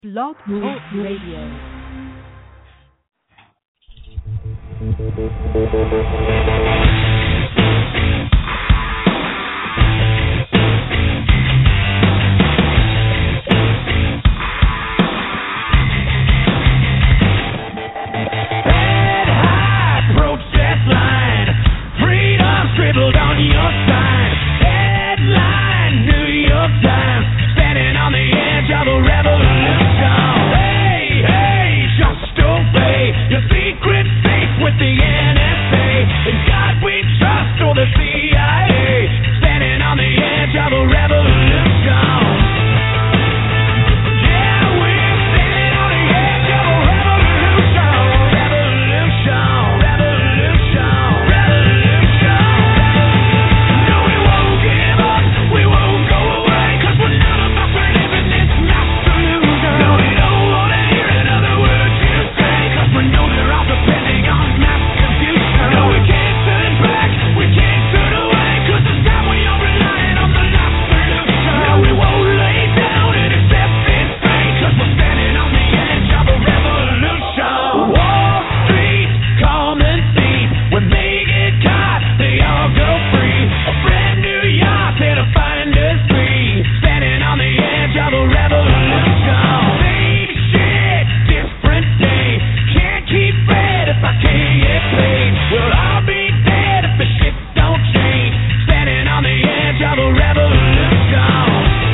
Blog Talk Radio. Scribbled on your sign, headline, New York Times, standing on the edge of a revolution. Hey, hey, just obey your secret faith with the NSA. In God we trust, or the CIA, standing on the edge of a revolution. Yeah, we're standing on the edge of a revolution. Revolution, revolution, revolution. No, we won't give up, we won't go away, 'cause we're not about to live in this mass delusion. No, we don't want to hear another word you say, 'cause we know they're all depending on mass confusion. No, we can't turn back, we can't turn away, 'cause this time we are relying on the last solution. No, we won't lay down and accept this fate, 'cause we're standing on the edge of a revolution. Wall Street, calm and thief, when they get caught, they all go free. A brand new yacht there to find us free, standing on the edge of a revolution. Same shit, different day, can't keep fed if I can't get paid. We'll all be dead if the shit don't change, standing on the edge of a revolution.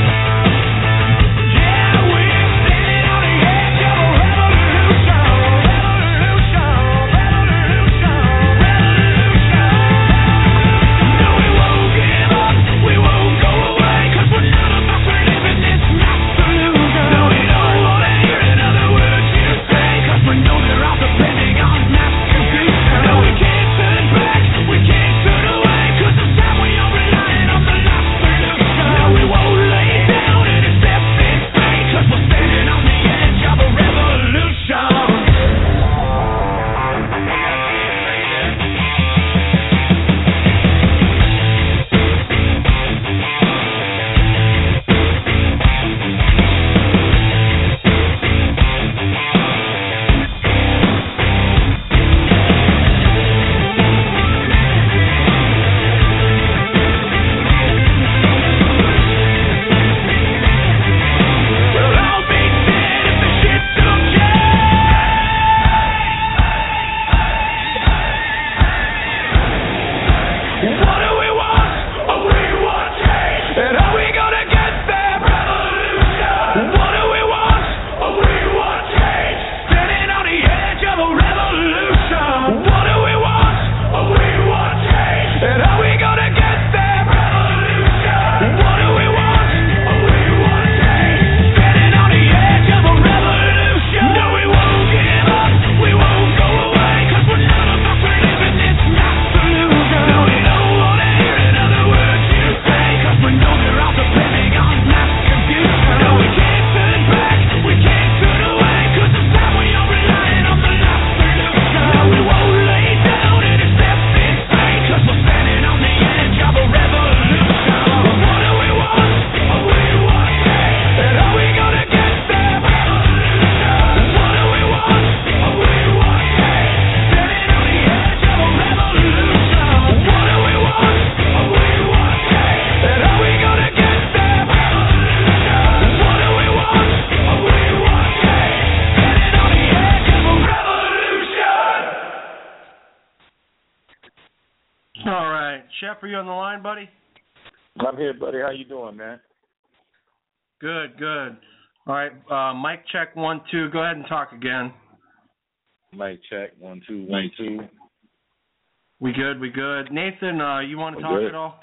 Yeah, we're standing on the edge of a revolution. Revolution, revolution, revolution. No, we won't give up, we won't go away, 'cause we're not about to live in this mass delusion. No, we don't want to hear another word you say, 'cause we know they're all depending on mass confusion. No, we can't turn back, we can't turn away, 'cause this time we are relying on the last solution. No, we won't lay down and accept this fate, 'cause we're standing on the edge of a revolution. We'll all be dead if the shit don't change. What do we want? We want change. And are we gonna get there? Revolution. What do we want? We want change. Standing on the edge of a revolution. What do we want? We want change. And are we gonna get there? Revolution. What do we want? We want change. Standing on the edge of a revolution. No, we won't give up, we won't go away, 'cause we're not about to live in this mass delusion. No, we don't want to hear another word you say, 'cause we know they're all depending on mass confusion. No, we can't turn back, we can't turn away, 'cause this time we are relying on the last solution. No, we won't lay down and accept this fate, 'cause we're standing on the edge of a revolution. What do we want? We want change. And are we gonna get there? Revolution. What do we want? We want change. Standing on the edge of a revolution. What do we want? We want change. And are we gonna get there? Revolution. What do we want? We want change. Standing on the edge of a revolution. All right. Chef, are you on the line, buddy? I'm here, buddy. How you doing, man? Good, good. All right. Mic check 1, 2. Go ahead and talk again. Mic check 1 2 1 2. We good, we good. Nathan, you want to We're talk good. at all?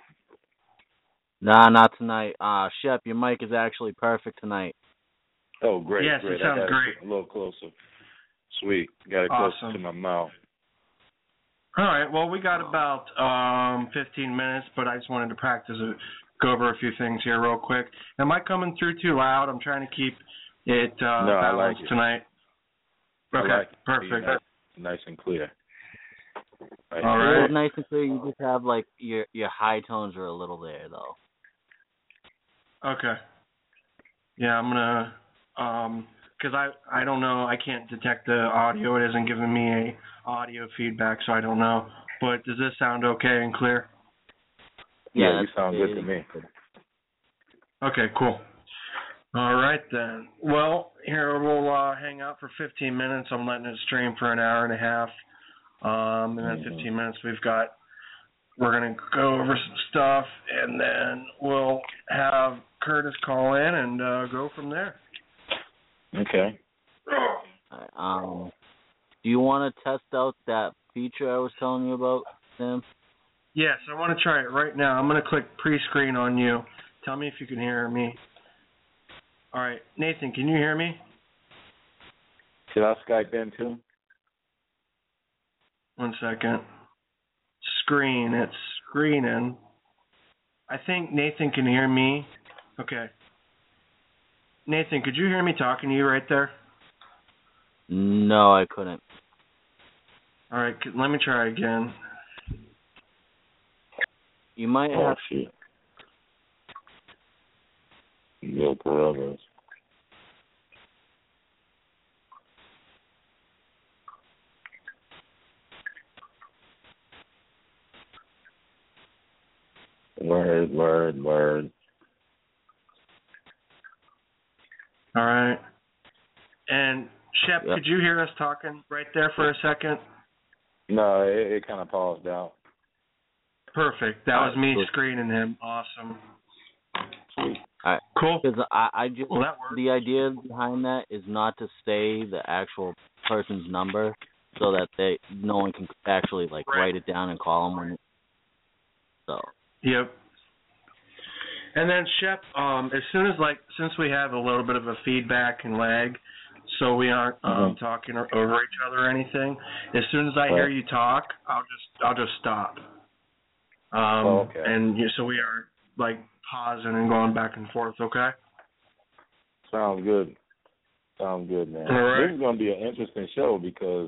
Nah, not tonight. Shep, your mic is actually perfect tonight. Oh, great, Yes, it great. sounds I got great. it a little closer. Sweet. Got it closer Awesome. to my mouth. All right. Well, we got about 15 minutes, but I just wanted to practice it, go over a few things here real quick. Am I coming through too loud? I'm trying to keep it I balanced like it. tonight. I Okay, like it. perfect. Nice and clear. Nice All and right. It's nice and clear. You just have like your high tones are a little there though. Okay. Yeah, I'm gonna because I don't know. I can't detect the audio. It isn't giving me a audio feedback, so I don't know. But does this sound okay and clear? Yeah, you sound good to me. Okay, cool. All right, then. Well, here we'll hang out for 15 minutes. I'm letting it stream for an hour and a half. And then 15 minutes we're going to go over some stuff, and then we'll have Curtis call in and go from there. Okay. Do you want to test out that feature I was telling you about, Sam? Yes, I want to try it right now. I'm going to click pre-screen on you. Tell me if you can hear me. All right, Nathan, can you hear me? Should I Skype in too? 1 second. Screen, it's screening. I think Nathan can hear me. Okay. Nathan, could you hear me talking to you right there? No, I couldn't. All right, let me try again. You might have... Oh, shit. No brothers. Word. All right. And, Shep, Yep. Could you hear us talking right there for a second? No, it kind of paused out. Perfect. That was me screening him. Awesome. Sweet. Cool. Because I just... Well, that works. The idea behind that is not to say the actual person's number so that no one can actually, write it down and call them when it... So... Yep. And then, Shep, as soon as, since we have a little bit of a feedback and lag, so we aren't talking over each other or anything, as soon as I hear you talk, I'll just stop. Okay. And so we aren't, pausing and going back and forth, okay? Sounds good. Man. All right. This is going to be an interesting show because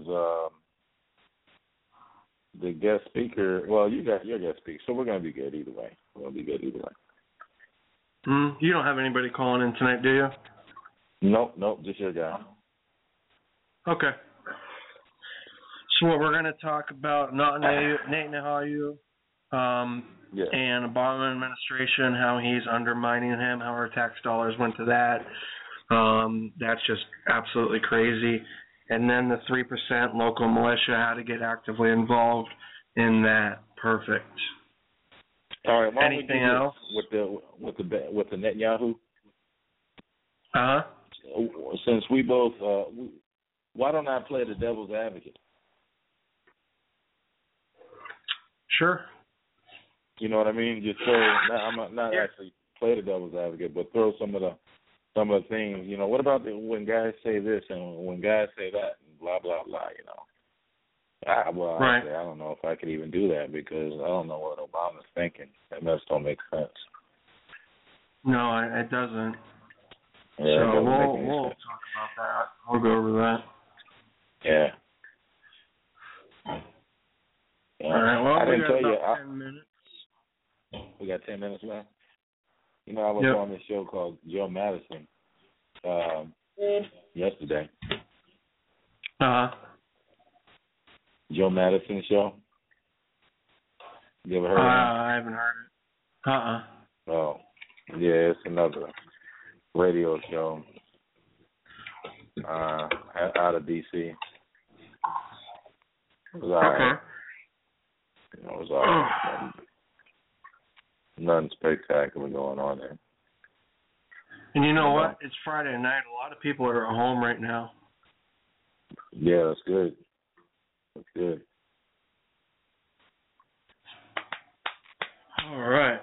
the guest speaker, well, you got your guest speaker, so we're going to be good either way. You don't have anybody calling in tonight, do you? Nope, just your guy. Okay. So what we're going to talk about, Nate Nahayu, and Obama administration, how he's undermining him, how our tax dollars went to that. That's just absolutely crazy. And then the 3% local militia, how to get actively involved in that. Perfect. All right. Anything else with the Netanyahu? Since we both, why don't I play the devil's advocate? Sure. You know what I mean? Just throw. I'm not actually play the devil's advocate, but throw some of the things. You know, what about when guys say this and when guys say that and blah blah blah? You know. Right. I don't know if I could even do that because I don't know what Obama's thinking. That just don't make sense. No, it doesn't. Yeah, so we'll talk about that. We'll go over that. Yeah. All right. Well, I didn't we got tell about you. 10 minutes. We got 10 minutes left. You know, I was on this show called Joe Madison yesterday. Joe Madison show. You ever heard of it? I haven't heard it. Oh, yeah, it's another radio show out of D.C. It was all right. It was all right. Nothing spectacular going on there. And you know what? It's Friday night. A lot of people are at home right now. Yeah, that's good. That's good. All right.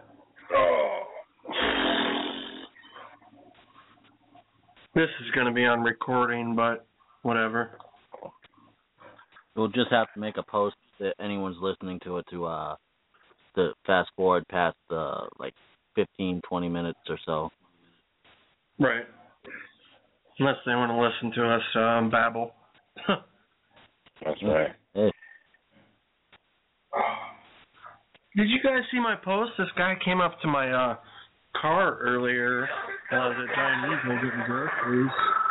This is going to be on recording, but whatever. We'll just have to make a post that anyone's listening to it to fast forward past 15, 20 minutes or so. Right. Unless they want to listen to us babble. That's right. Hey. Did you guys see my post? This guy came up to my car earlier. I was at Chinese and getting groceries.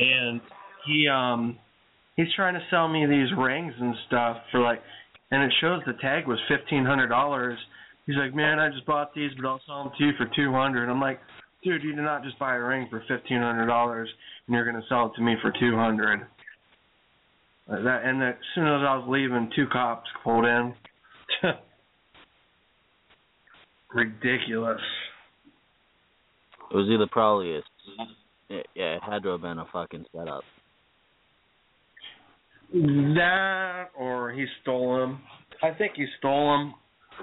and he's trying to sell me these rings and stuff for like, and it shows the tag was $1,500. He's like, man, I just bought these, but I'll sell them to you for $200. I'm like, dude, you did not just buy a ring for $1,500 and you're gonna sell it to me for $200. And as soon as I was leaving, 2 cops pulled in. Ridiculous. It was either probably it had to have been a fucking setup. That or he stole them. I think he stole them.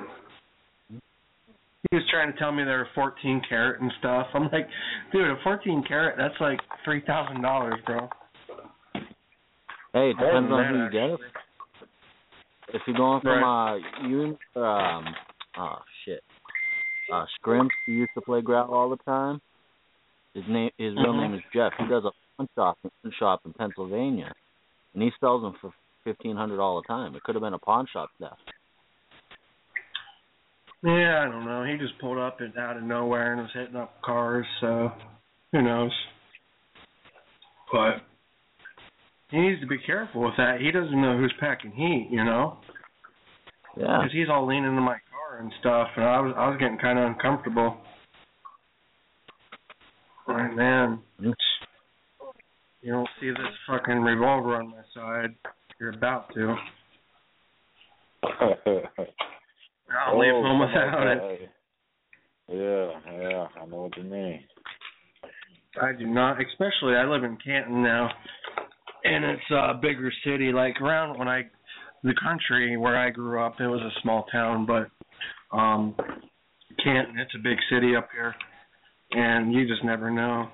He was trying to tell me they were 14 karat and stuff. I'm like, dude, a 14 karat, that's like $3,000, bro. Hey, it depends on who you get it. If you're going from Scrimps, who used to play growl all the time. His real name is Jeff. He does a pawn shop in Pennsylvania, and he sells them for $1,500 all the time. It could have been a pawn shop theft. Yeah, I don't know. He just pulled up out of nowhere and was hitting up cars, so who knows. But he needs to be careful with that. He doesn't know who's packing heat, you know? Yeah. Because he's all leaning into my car and stuff, and I was getting kind of uncomfortable. Right, man. You don't see this fucking revolver on my side. You're about to. I'll leave home without it. Yeah, I know what you mean. I do not, especially I live in Canton now, and it's a bigger city. Like around the country where I grew up, it was a small town, but Canton, it's a big city up here, and you just never know.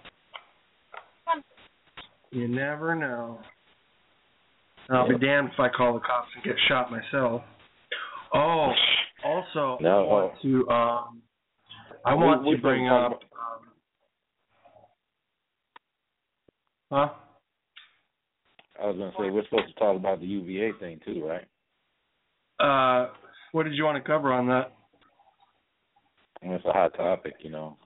You never know. I'll be damned if I call the cops and get shot myself. Oh, also, no. I want to bring up. Huh? I was going to say, we're supposed to talk about the UVA thing too, right? What did you want to cover on that? It's a hot topic, you know.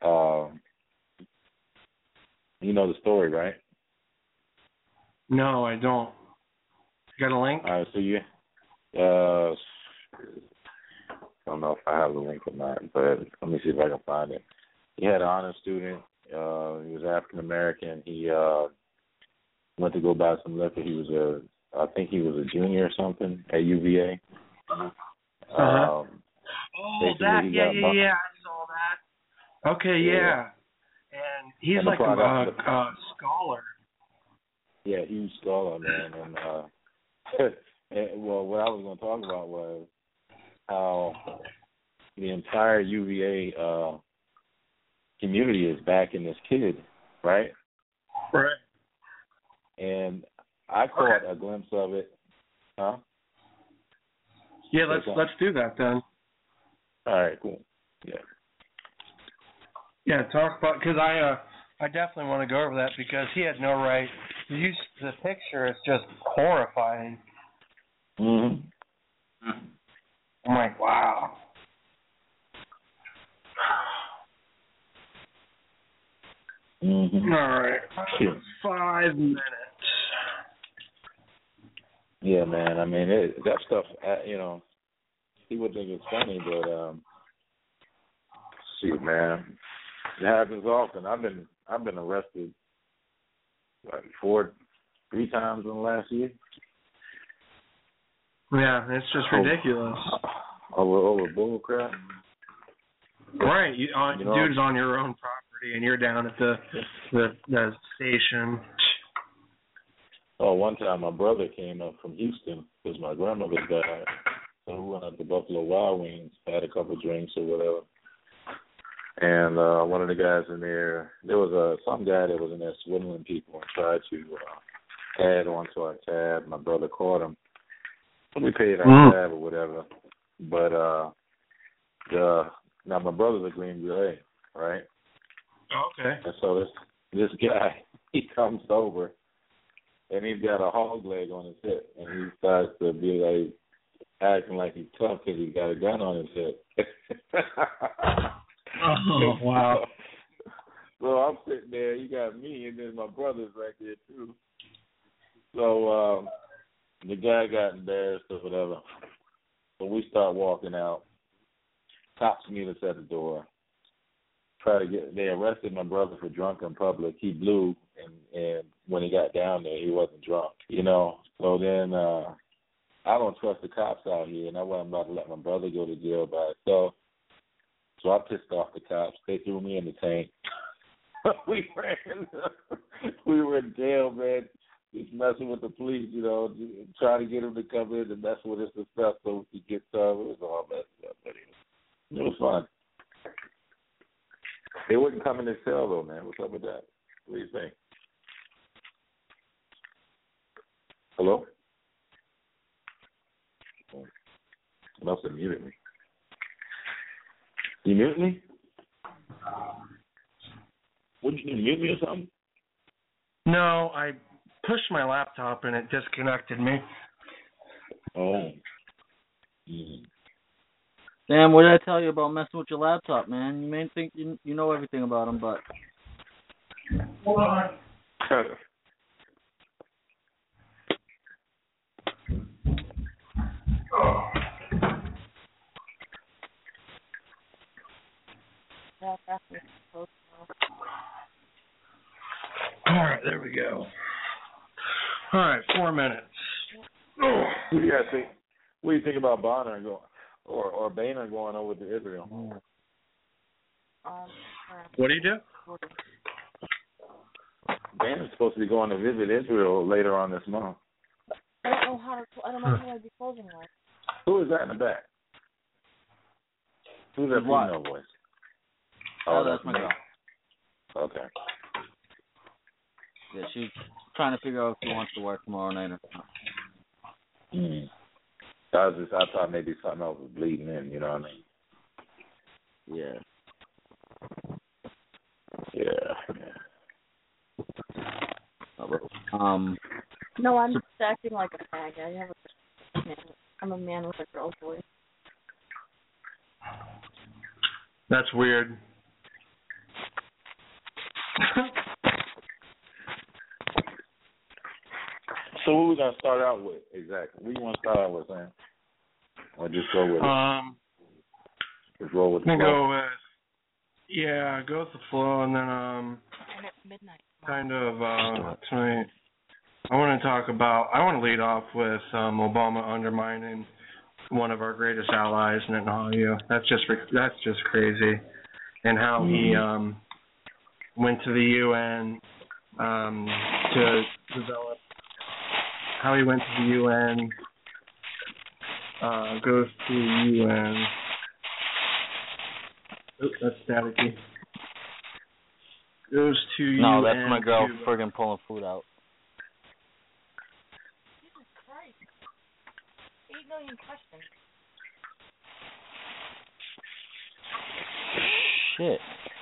You know the story, right? No, I don't. You got a link? All right, so I don't know if I have the link or not, but let me see if I can find it. He had an honor student. He was African American. He went to go buy some liquor. I think he was a junior or something at UVA. Oh, that, yeah, I saw that. Okay, yeah. And he's like a scholar. Yeah, huge scholar, man. And well, what I was going to talk about was how the entire UVA community is backing this kid, right? Right. And I caught a glimpse of it. Huh? Yeah, let's do that then. All right, cool. Yeah. Yeah, talk about, because I definitely want to go over that because he had no right. The picture is just horrifying. Mm-hmm. I'm like, wow. Mm-hmm. All right. 5 minutes. Yeah, man. I mean, that stuff, you know, he would think it's funny, but shoot, man, it happens often. I've been arrested like 3 times in the last year. Yeah, it's just ridiculous. Over bull crap. Right, dude's on your own property, and you're down at the station. Oh, one time my brother came up from Houston because my grandmother died. So we went out to Buffalo Wild Wings, had a couple drinks or whatever. And one of the guys in there was some guy that was in there swindling people and tried to add onto our tab. My brother caught him. We paid our tab or whatever. But now my brother's a Green Beret, right? Okay. And so this guy, he comes over, and he's got a hog leg on his hip, and he starts to be like acting like he's tough because he's got a gun on his hip. Oh, wow. So I'm sitting there. You got me, and then my brother's right there too. So the guy got embarrassed or whatever. So we start walking out. Cops meet us at the door. They arrested my brother for drunk in public. He blew, and when he got down there, he wasn't drunk, you know. So then I don't trust the cops out here, and I wasn't about to let my brother go to jail by himself. So I pissed off the cops. They threw me in the tank. we were in jail, man, just messing with the police, you know, trying to get them to come in and mess with us and stuff so we could get some. It was all messed up, but it was fun. They wouldn't come in the cell, though, man. What's up with that? What do you think? Hello? You must have muted me. You muted me? What, you mute me or something? No, I pushed my laptop and it disconnected me. Oh. Sam, what did I tell you about messing with your laptop, man? You may think you know everything about them, but... Hold on. All right, there we go. All right, 4 minutes. What do you think about Bonner going, or Boehner going over to Israel? What do you do? Boehner's supposed to be going to visit Israel later on this month. I don't know who I'd be closing with. Who is that in the back? Who's that female voice? Oh, that's my girl. Okay. Yeah, she's trying to figure out if she wants to work tomorrow night or not. I thought maybe something else was bleeding in, you know what I mean? Yeah. No, I'm just acting like a fag. I'm a man with a girl's voice. That's weird. So who we gonna start out with exactly? What do you want to start out with, Sam? Or just go with it? Just roll with the flow. Go with the flow, and then And at midnight. kind of tonight. I want to lead off with Obama undermining one of our greatest allies, Netanyahu. That's just crazy, and how he went to the UN to develop. How he went to the UN, goes to the UN. Oops, that's staticky. Goes to UN. No, that's my girl friggin' pulling food out. Jesus Christ. 8 million questions. Shit.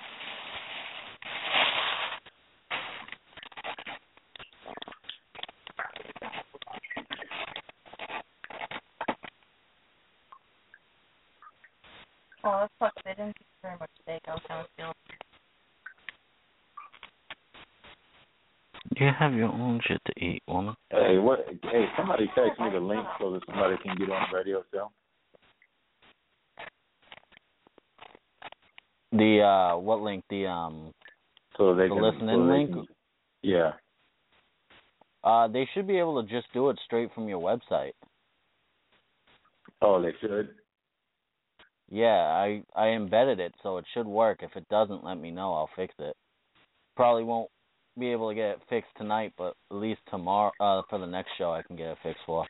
Oh, that sucks. They didn't get very much steak. I was kind of feeling. You have your own shit to eat, woman. Hey, somebody text me the link so that somebody can get on the radio show. The what link? So they the can listen-in link? Yeah. They should be able to just do it straight from your website. Oh, they should? Yeah, I embedded it, so it should work. If it doesn't, let me know. I'll fix it. Probably won't be able to get it fixed tonight, but at least tomorrow, for the next show, I can get it fixed for.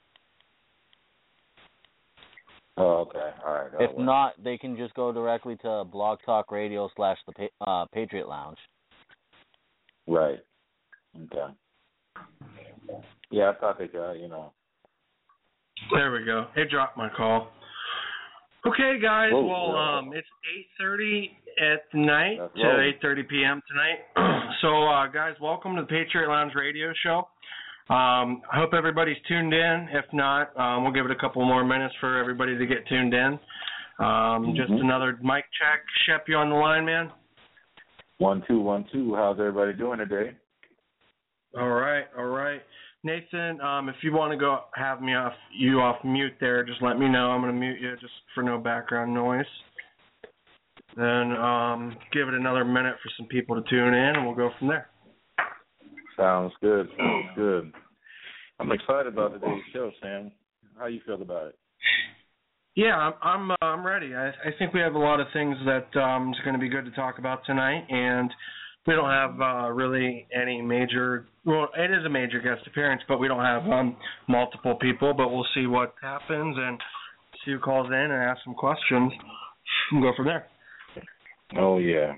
Oh, okay. All right. If not, they can just go directly to Blog Talk Radio / the Patriot Lounge. Right. Okay. Yeah, I thought they could, you know. There we go. It dropped my call. Okay, guys. It's 8:30 at night to 8:30 p.m. tonight. So, guys, welcome to the Patriot Lounge Radio Show. I hope everybody's tuned in. If not, we'll give it a couple more minutes for everybody to get tuned in. Just another mic check. Shep, you on the line, man? 1, 2, 1, 2. How's everybody doing today? All right. Nathan, if you want to go have me off mute there, just let me know. I'm going to mute you just for no background noise. Then give it another minute for some people to tune in, and we'll go from there. Sounds good. I'm excited about today's show, Sam. How you feel about it? Yeah, I'm ready. I think we have a lot of things that is going to be good to talk about tonight, and we don't have really any major. Well, it is a major guest appearance, but we don't have multiple people. But we'll see what happens and see who calls in and ask some questions and go from there. Oh yeah.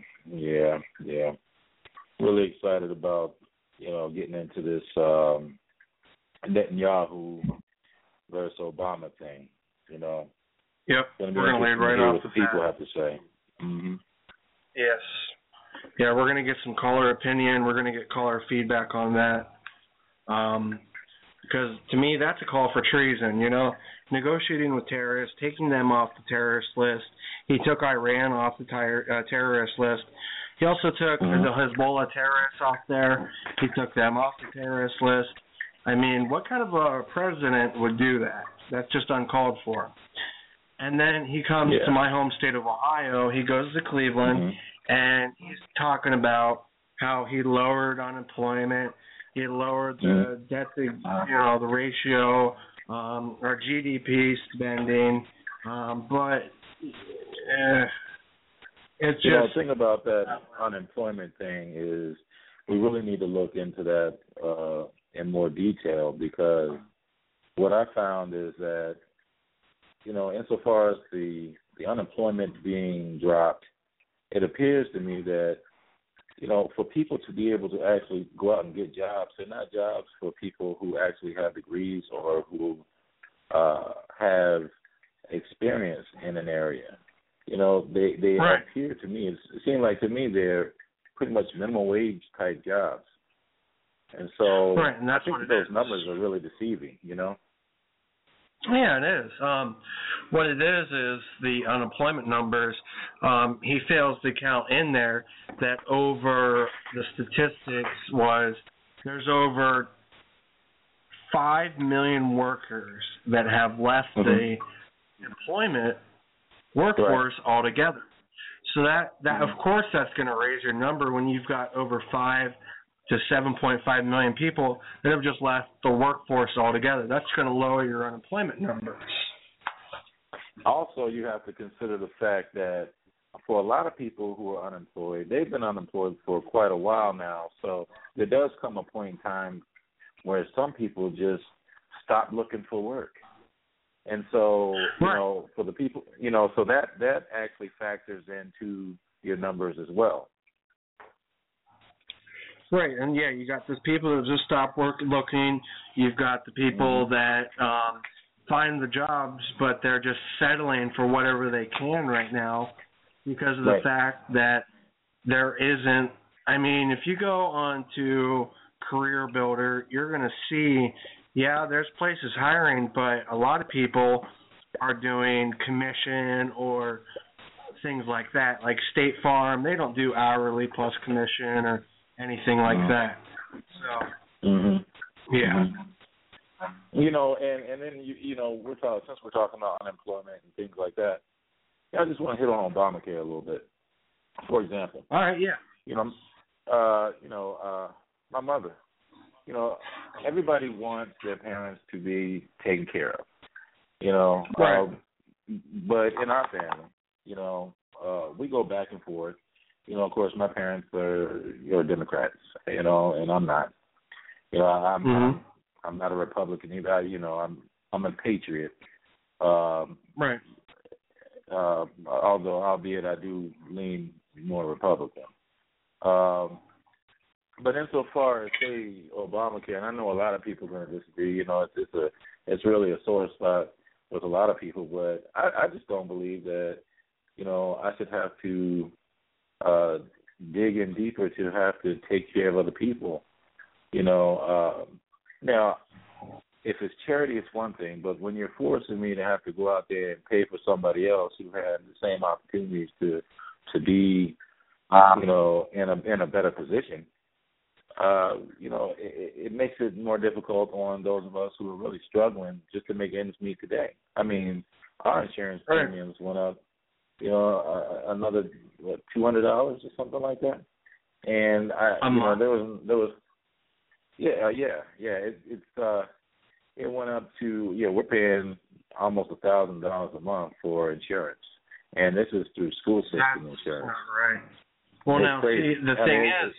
Really excited about getting into this Netanyahu versus Obama thing. Yep, we're going to lay right off what the people have to say. Mm-hmm. Yes. Yeah, we're going to get some caller opinion. We're going to get caller feedback on that. Because to me, that's a call for treason, negotiating with terrorists, taking them off the terrorist list. He took Iran off the terrorist list. He also took the Hezbollah terrorists off there. He took them off the terrorist list. I mean, what kind of a president would do that? That's just uncalled for. And then he comes to my home state of Ohio. He goes to Cleveland, and he's talking about how he lowered unemployment. He lowered the debt to, the ratio, our GDP spending. But it's just... the thing about that unemployment thing is we really need to look into that in more detail, because what I found is that, insofar as the unemployment being dropped, it appears to me that, for people to be able to actually go out and get jobs, they're not jobs for people who actually have degrees or who have experience in an area. They right. appear to me, it seems like to me they're pretty much minimum wage type jobs. And so right, and that's I think those numbers are really deceiving, Yeah, it is. What it is the unemployment numbers. He fails to count in there that over the statistics was there's over 5 million workers that have left the employment workforce altogether. So that of course that's going to raise your number when you've got over 5 to 7.5 million people that have just left the workforce altogether. That's going to lower your unemployment numbers. Also, you have to consider the fact that for a lot of people who are unemployed, they've been unemployed for quite a while now. So there does come a point in time where some people just stop looking for work. And so, for the people, so that actually factors into your numbers as well. Right, and you got those people that just stop looking. You've got the people that find the jobs, but they're just settling for whatever they can right now because of the fact that there isn't. I mean, if you go on to Career Builder, you're going to see, there's places hiring, but a lot of people are doing commission or things like that, like State Farm. They don't do hourly plus commission or anything like that. So, and then we're talking about unemployment and things like that. I just want to hit on Obamacare a little bit. For example, all right, my mother. Everybody wants their parents to be taken care of. But in our family, we go back and forth. Of course, my parents are Democrats, and I'm not. I'm not a Republican either. I'm a patriot. Right. Albeit I do lean more Republican. But insofar as say Obamacare, and I know a lot of people are going to disagree. It's really a sore spot with a lot of people. But I just don't believe that I should have to dig in deeper to have to take care of other people. Now, if it's charity, it's one thing, but when you're forcing me to have to go out there and pay for somebody else who had the same opportunities to be you know, in a better position, you know, it makes it more difficult on those of us who are really struggling just to make ends meet today. I mean, our insurance premiums went up, you know, another $200 or something like that, and you know, there was it went up to we're paying almost $1,000 a month for insurance, and this is through school system insurance. That's not right. Well, it's now crazy. see, the thing is,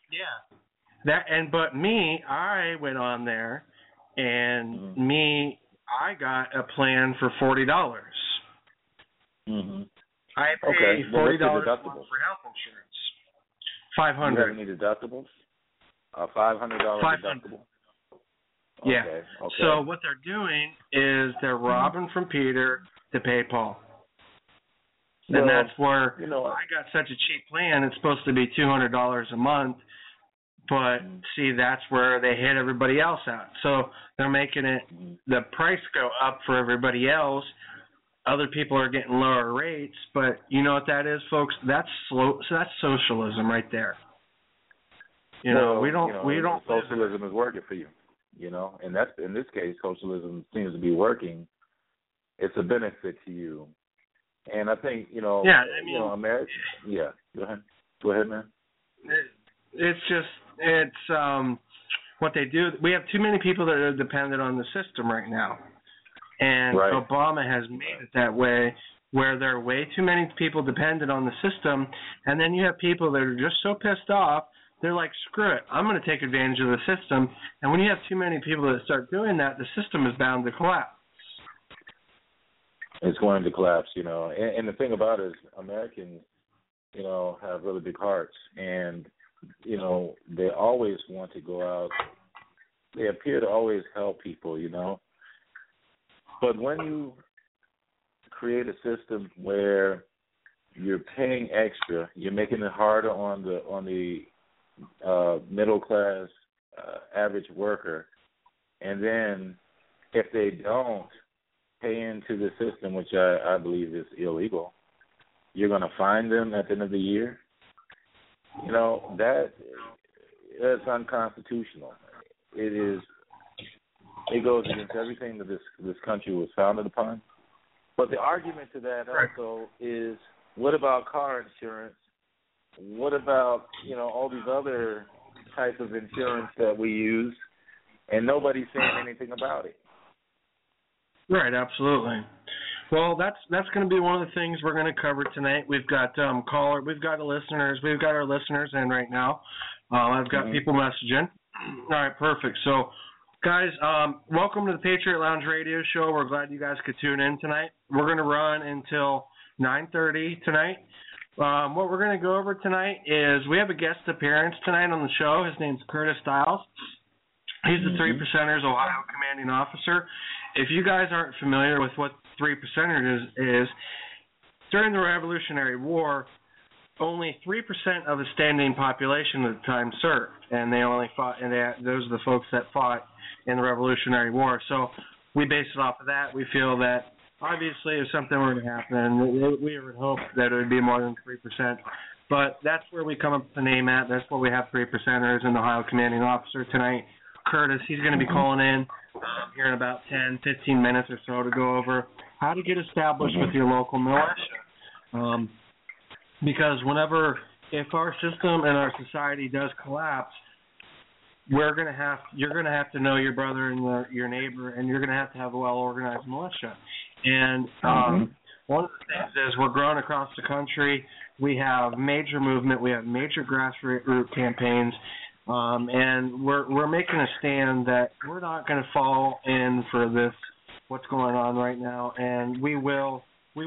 but me, I went on there, and I got a plan for $40. Mm-hmm. I pay $40 for health insurance. $500. You have any deductibles? $500 deductible. Yeah. Okay. So what they're doing is they're robbing from Peter to pay Paul. And that's where I got such a cheap plan. It's supposed to be $200 a month, but see, that's where they hit everybody else out. So they're making it the price go up for everybody else. Other people are getting lower rates, but you know what that is, folks? That's slow. So that's socialism right there. We don't. Socialism is working for you, you know, and that's in this case, socialism seems to be working. It's a benefit to you, and I think America. Yeah, go ahead, man. It's what they do. We have too many people that are dependent on the system right now. And Obama has made it that way, where there are way too many people dependent on the system, and then you have people that are just so pissed off, they're like, screw it, I'm going to take advantage of the system. And when you have too many people that start doing that, the system is bound to collapse. It's going to collapse, you know. And the thing about it is Americans, you know, have really big hearts, and, you know, they always want to go out. They appear to always help people, you know. But when you create a system where you're paying extra, you're making it harder on the middle class average worker, and then if they don't pay into the system, which I believe is illegal, you're going to fine them at the end of the year. You know, that's unconstitutional. It goes against everything that this country was founded upon. But the argument to that also is, what about car insurance? What about, you know, all these other types of insurance that we use, and nobody's saying anything about it? Right, absolutely. Well, that's going to be one of the things we're going to cover tonight. We've got we've got our listeners in right now. I've got people messaging. All right, perfect. So, guys, welcome to the Patriot Lounge Radio Show. We're glad you guys could tune in tonight. We're going to run until 9:30 tonight. What we're going to go over tonight is we have a guest appearance tonight on the show. His name's Curtis Stiles. He's the 3 Percenters Ohio Commanding Officer. If you guys aren't familiar with what 3 Percenters is, during the Revolutionary War, only 3% of the standing population at the time served, and they only fought, and those are the folks that fought in the Revolutionary War. So we base it off of that. We feel that obviously if something were to happen, we would hope that it would be more than 3%. But that's where we come up with the name at. That's where we have 3 Percenters and the Ohio Commanding Officer tonight. Curtis, he's going to be calling in here in about 10, 15 minutes or so to go over how to get established with your local militia. Because if our system and our society does collapse, you're going to have to know your brother and your neighbor, and you're going to have a well-organized militia. And one of the things is we're growing across the country. We have major movement. We have major grassroots campaigns. And we're making a stand that we're not going to fall in for this, what's going on right now, and we will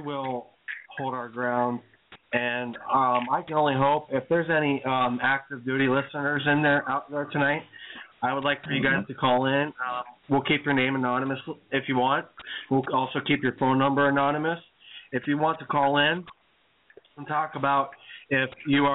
hold our ground. And I can only hope if there's any active duty listeners out there tonight, I would like for you guys to call in. We'll keep your name anonymous if you want. We'll also keep your phone number anonymous. If you want to call in and talk about if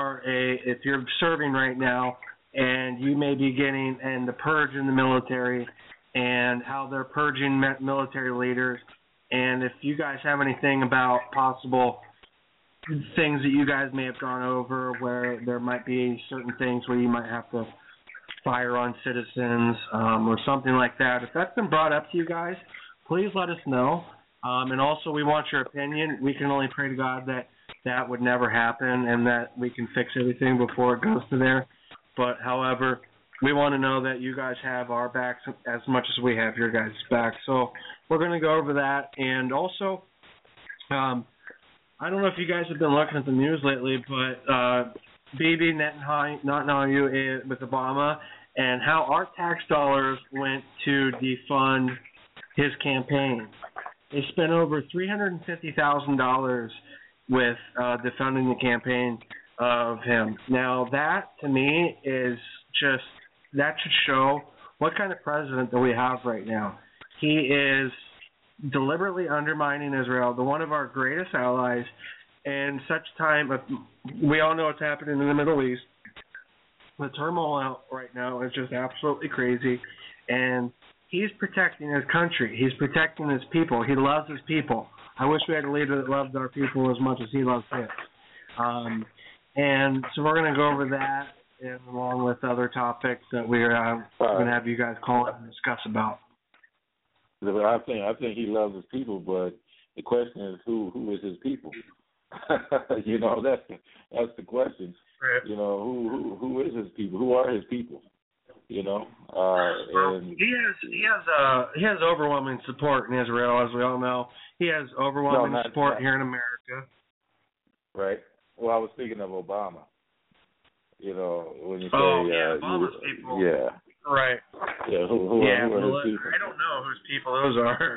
you're serving right now, and you may be getting the purge in the military and how they're purging military leaders, and if you guys have anything about possible things that you guys may have gone over where there might be certain things where you might have to fire on citizens or something like that. If that's been brought up to you guys, please let us know. And also, we want your opinion. We can only pray to God that that would never happen and that we can fix everything before it goes to there. But, however, we want to know that you guys have our backs as much as we have your guys' back. So we're going to go over that. And also, I don't know if you guys have been looking at the news lately, but Bibi Netanyahu with Obama and how our tax dollars went to defund his campaign. They spent over $350,000 with defunding the campaign of him. Now, that, to me, is just, that should show what kind of president that we have right now. He is deliberately undermining Israel, one of our greatest allies, and such time, we all know what's happening in the Middle East. The turmoil out right now is just absolutely crazy, and he's protecting his country. He's protecting his people. He loves his people. I wish we had a leader that loved our people as much as he loves his. And so we're going to go over that, and along with other topics that we're going to have you guys call and discuss about. I think he loves his people, but the question is who is his people? You know, that's the question. Right. You know, who is his people? Who are his people? You know, and he has overwhelming support in Israel, as we all know. He has overwhelming support here in America. Right. Well, I was speaking of Obama. You know, when you say Obama's people. Yeah. Right. Yeah. Who are his people? I don't know whose people those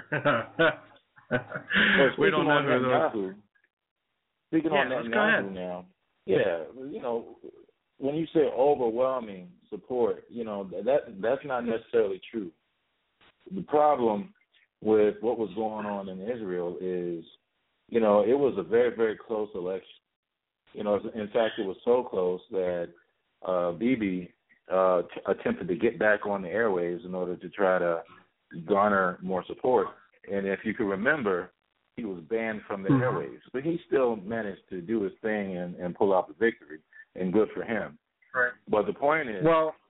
are. We don't know who those are. Speaking on Netanyahu now, you know, when you say overwhelming support, you know, that's not necessarily true. The problem with what was going on in Israel is, you know, it was a very, very close election. You know, in fact, it was so close that Bibi attempted to get back on the airwaves in order to try to garner more support. And if you can remember, he was banned from the airwaves, but he still managed to do his thing and pull out the victory, and good for him. Right. But the point is,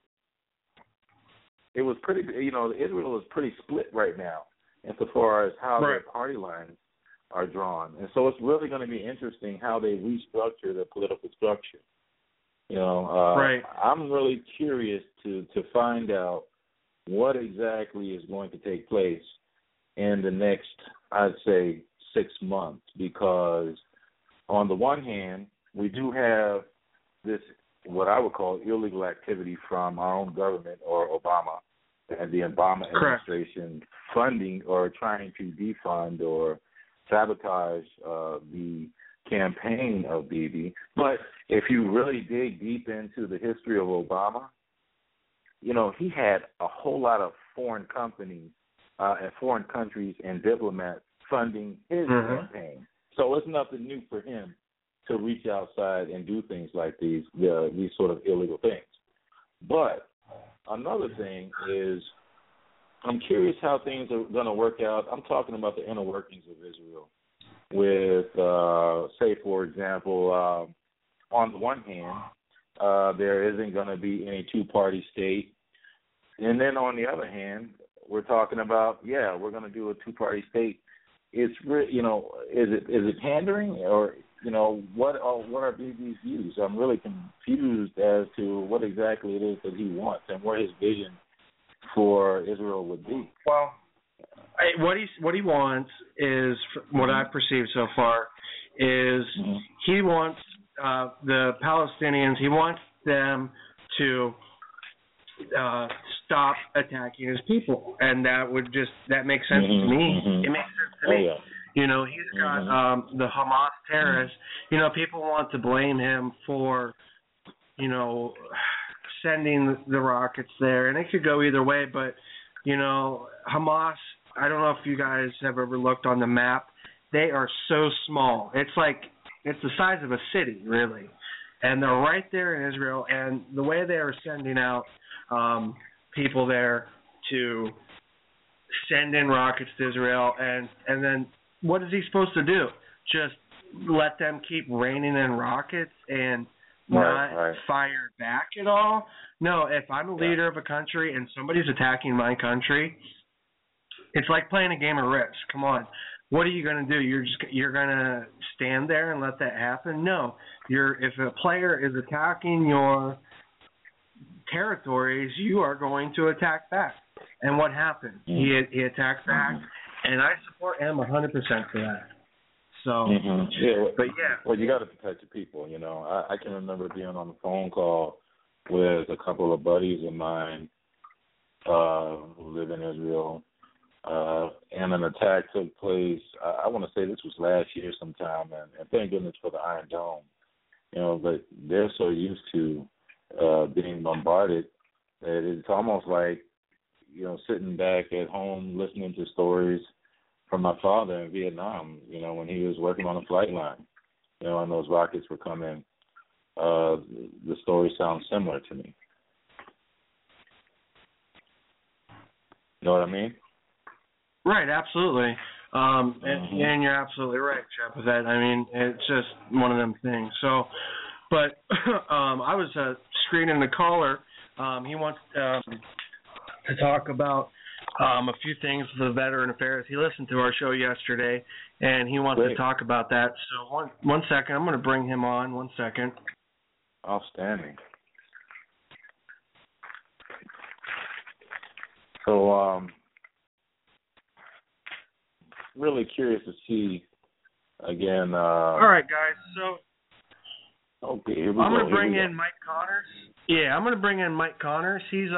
it was pretty. You know, Israel is pretty split right now, insofar as how their party lines are drawn, and so it's really going to be interesting how they restructure their political structure. You know, I'm really curious to find out what exactly is going to take place in the next, I'd say, 6 months, because on the one hand, we do have this, what I would call illegal activity from our own government or Obama and the Obama administration funding or trying to defund or sabotage the campaign of Bibi. But if you really dig deep into the history of Obama, you know, he had a whole lot of foreign companies and foreign countries and diplomats funding his campaign. So it's nothing new for him to reach outside and do things like these sort of illegal things. But another thing is, I'm curious how things are going to work out. I'm talking about the inner workings of Israel with, say, for example, on the one hand, there isn't going to be any two-party state. And then on the other hand, we're talking about, we're going to do a two-party state. It's, you know, is it pandering, or, you know, what are Bibi's views? I'm really confused as to what exactly it is that he wants and what his vision for Israel would be. Well, what he wants is, what I've perceived so far, is he wants the Palestinians, he wants them to stop attacking his people, and that makes sense to me. It makes sense to me. You know, he's got the Hamas terrorists. You know, people want to blame him for, you know, sending the rockets there, and it could go either way. But, you know, Hamas, I don't know if you guys have ever looked on the map. They are so small. It's the size of a city, really. And they're right there in Israel, and the way they are sending out people there to send in rockets to Israel, and then what is he supposed to do? Just let them keep raining in rockets and not fire back at all. No, if I'm a leader of a country and somebody's attacking my country, it's like playing a game of Risk. Come on. What are you going to do? You're going to stand there and let that happen? No. If a player is attacking your territories, you are going to attack back. And what happened? He attacked back, and I support him 100% for that. So, well, you got to protect your people. You know, I can remember being on a phone call with a couple of buddies of mine who live in Israel, and an attack took place. I want to say this was last year sometime, and thank goodness for the Iron Dome. You know, but they're so used to being bombarded that it's almost like, you know, sitting back at home listening to stories from my father in Vietnam, you know, when he was working on a flight line, you know, and those rockets were coming. The story sounds similar to me. You know what I mean? Right, absolutely. And you're absolutely right, Jeff, with that. I mean, it's just one of them things. So, but I was screening the caller. He wants to talk about a few things for the Veteran Affairs. He listened to our show yesterday, and he wants to talk about that. So one second. I'm going to bring him on. 1 second. Outstanding. So, really curious to see, again. All right, guys. So okay, here we I'm go. going to bring in Mike Connors. Yeah, I'm going to bring in Mike Connors. He's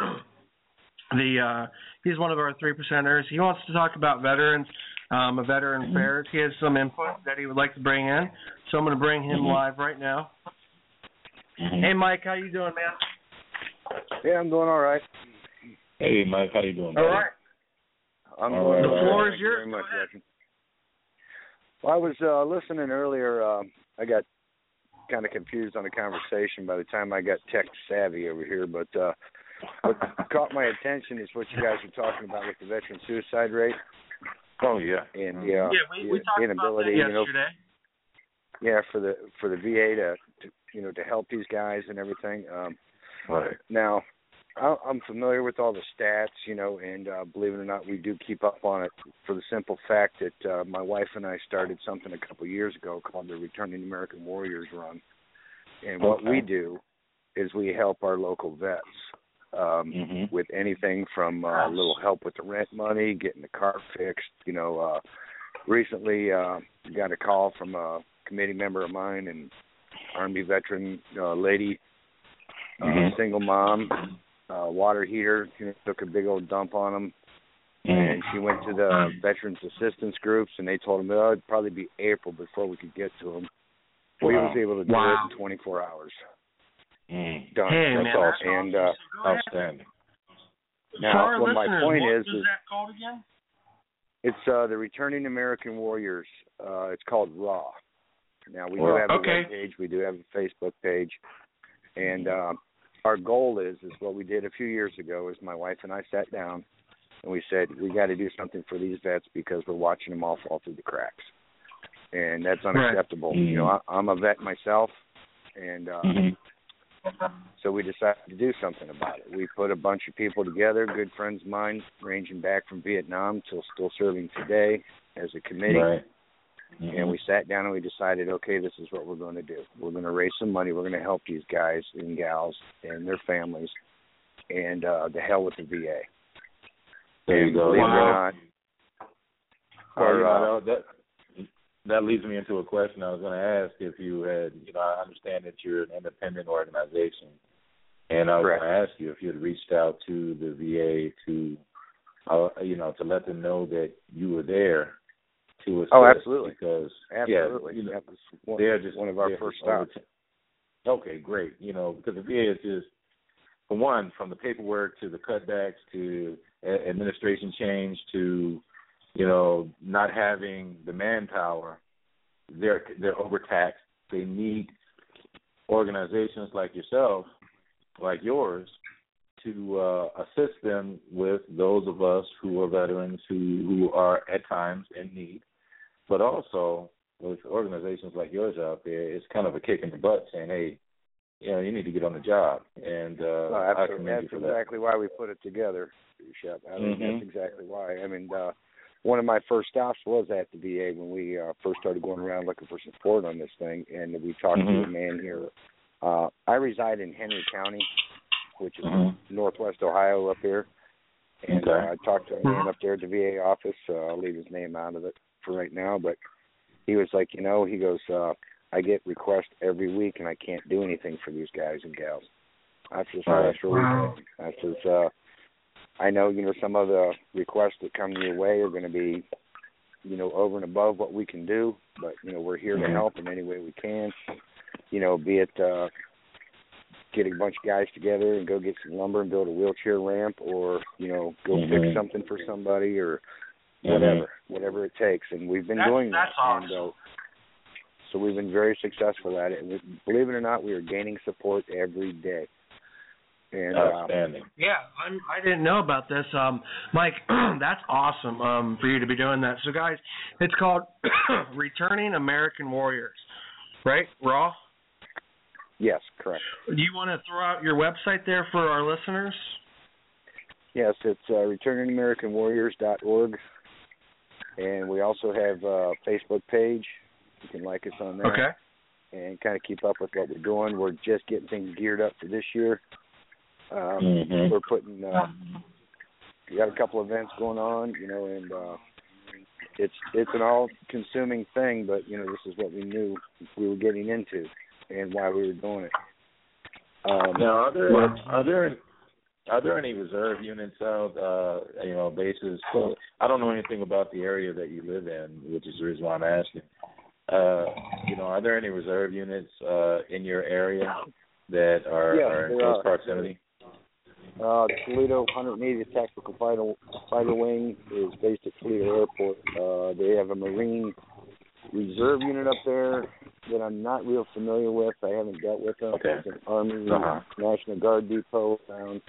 he's one of our 3%ers. He wants to talk about veterans, a Veteran Affairs. He has some input that he would like to bring in. So I'm going to bring him live right now. Hey, Mike, how you doing, man? Yeah, I'm doing all right. Hey, Mike, how you doing? All right. I'm doing the floor is Thank yours. you very much, well, I was listening earlier. I got kind of confused on the conversation by the time I got tech savvy over here, but what caught my attention is what you guys were talking about with the veteran suicide rate. Oh yeah, and we talked inability, about that yesterday. For the VA to help these guys and everything. Right. Now, I'm familiar with all the stats, and believe it or not, we do keep up on it for the simple fact that my wife and I started something a couple of years ago called the Returning American Warriors Run. And what we do is we help our local vets with anything from a little help with the rent money, getting the car fixed. Recently got a call from a committee member of mine, and Army veteran lady, single mom, water heater, took a big old dump on them, and she went to the Veterans Assistance Groups, and they told them it'd probably be April before we could get to them. We was able to do it in 24 hours. Done. Hey, that's man, awesome. and outstanding. Now, what my point what is that called again? It's the Returning American Warriors. It's called RAW. Now, we do have a web page. We do have a Facebook page. And our goal is what we did a few years ago is my wife and I sat down and we said, we got to do something for these vets because we're watching them all fall through the cracks. And that's unacceptable. Right. I'm a vet myself, and so we decided to do something about it. We put a bunch of people together, good friends of mine, ranging back from Vietnam till still serving today as a committee. Right. And we sat down and we decided, okay, this is what we're going to do. We're going to raise some money. We're going to help these guys and gals and their families, and the hell with the VA. There you go. Believe it or not, that leads me into a question I was going to ask if you had, I understand that you're an independent organization, and I was going to ask you if you had reached out to the VA to, to let them know that you were there to assist. Oh, absolutely. Because, absolutely. that was they're just one of our first stops. Okay, great. Because the VA is just, for one, from the paperwork to the cutbacks to administration change to, not having the manpower, they're overtaxed. They need organizations like yourself, like yours, to assist them with those of us who are veterans who are at times in need, but also with organizations like yours out there, it's kind of a kick in the butt saying, hey, you need to get on the job. And I commend you for that. That's exactly why we put it together, Shep. I mean, that's exactly why. I mean, one of my first stops was at the VA when we first started going around looking for support on this thing, and we talked to a man here. I reside in Henry County, which is northwest Ohio up here. And I talked to a man up there at the VA office. I'll leave his name out of it for right now, but he was like, he goes, I get requests every week, and I can't do anything for these guys and gals. I says, that's really good. I says, I know, some of the requests that come your way are going to be, over and above what we can do, but, we're here to help in any way we can, be it get a bunch of guys together and go get some lumber and build a wheelchair ramp, or, go fix something for somebody, or whatever it takes. And we've been doing that. Awesome. And, so we've been very successful at it. And believe it or not, we are gaining support every day. And, outstanding. I didn't know about this. Mike, that's awesome for you to be doing that. So, guys, it's called Returning American Warriors, right? Raw? Yes, correct. Do you want to throw out your website there for our listeners? Yes, it's returningamericanwarriors.org. And we also have a Facebook page. You can like us on there. Okay. And kind of keep up with what we're doing. We're just getting things geared up for this year. We're putting, we got a couple events going on, and it's an all-consuming thing, but, this is what we knew we were getting into and why we were doing it. Now, are there any reserve units out, bases? So I don't know anything about the area that you live in, which is the reason why I'm asking. Are there any reserve units in your area that are in close proximity? Toledo 180th Tactical Fighter Wing is based at Toledo Airport. They have a Marine Reserve unit up there that I'm not real familiar with. I haven't dealt with them. Okay. It's an Army National Guard depot around.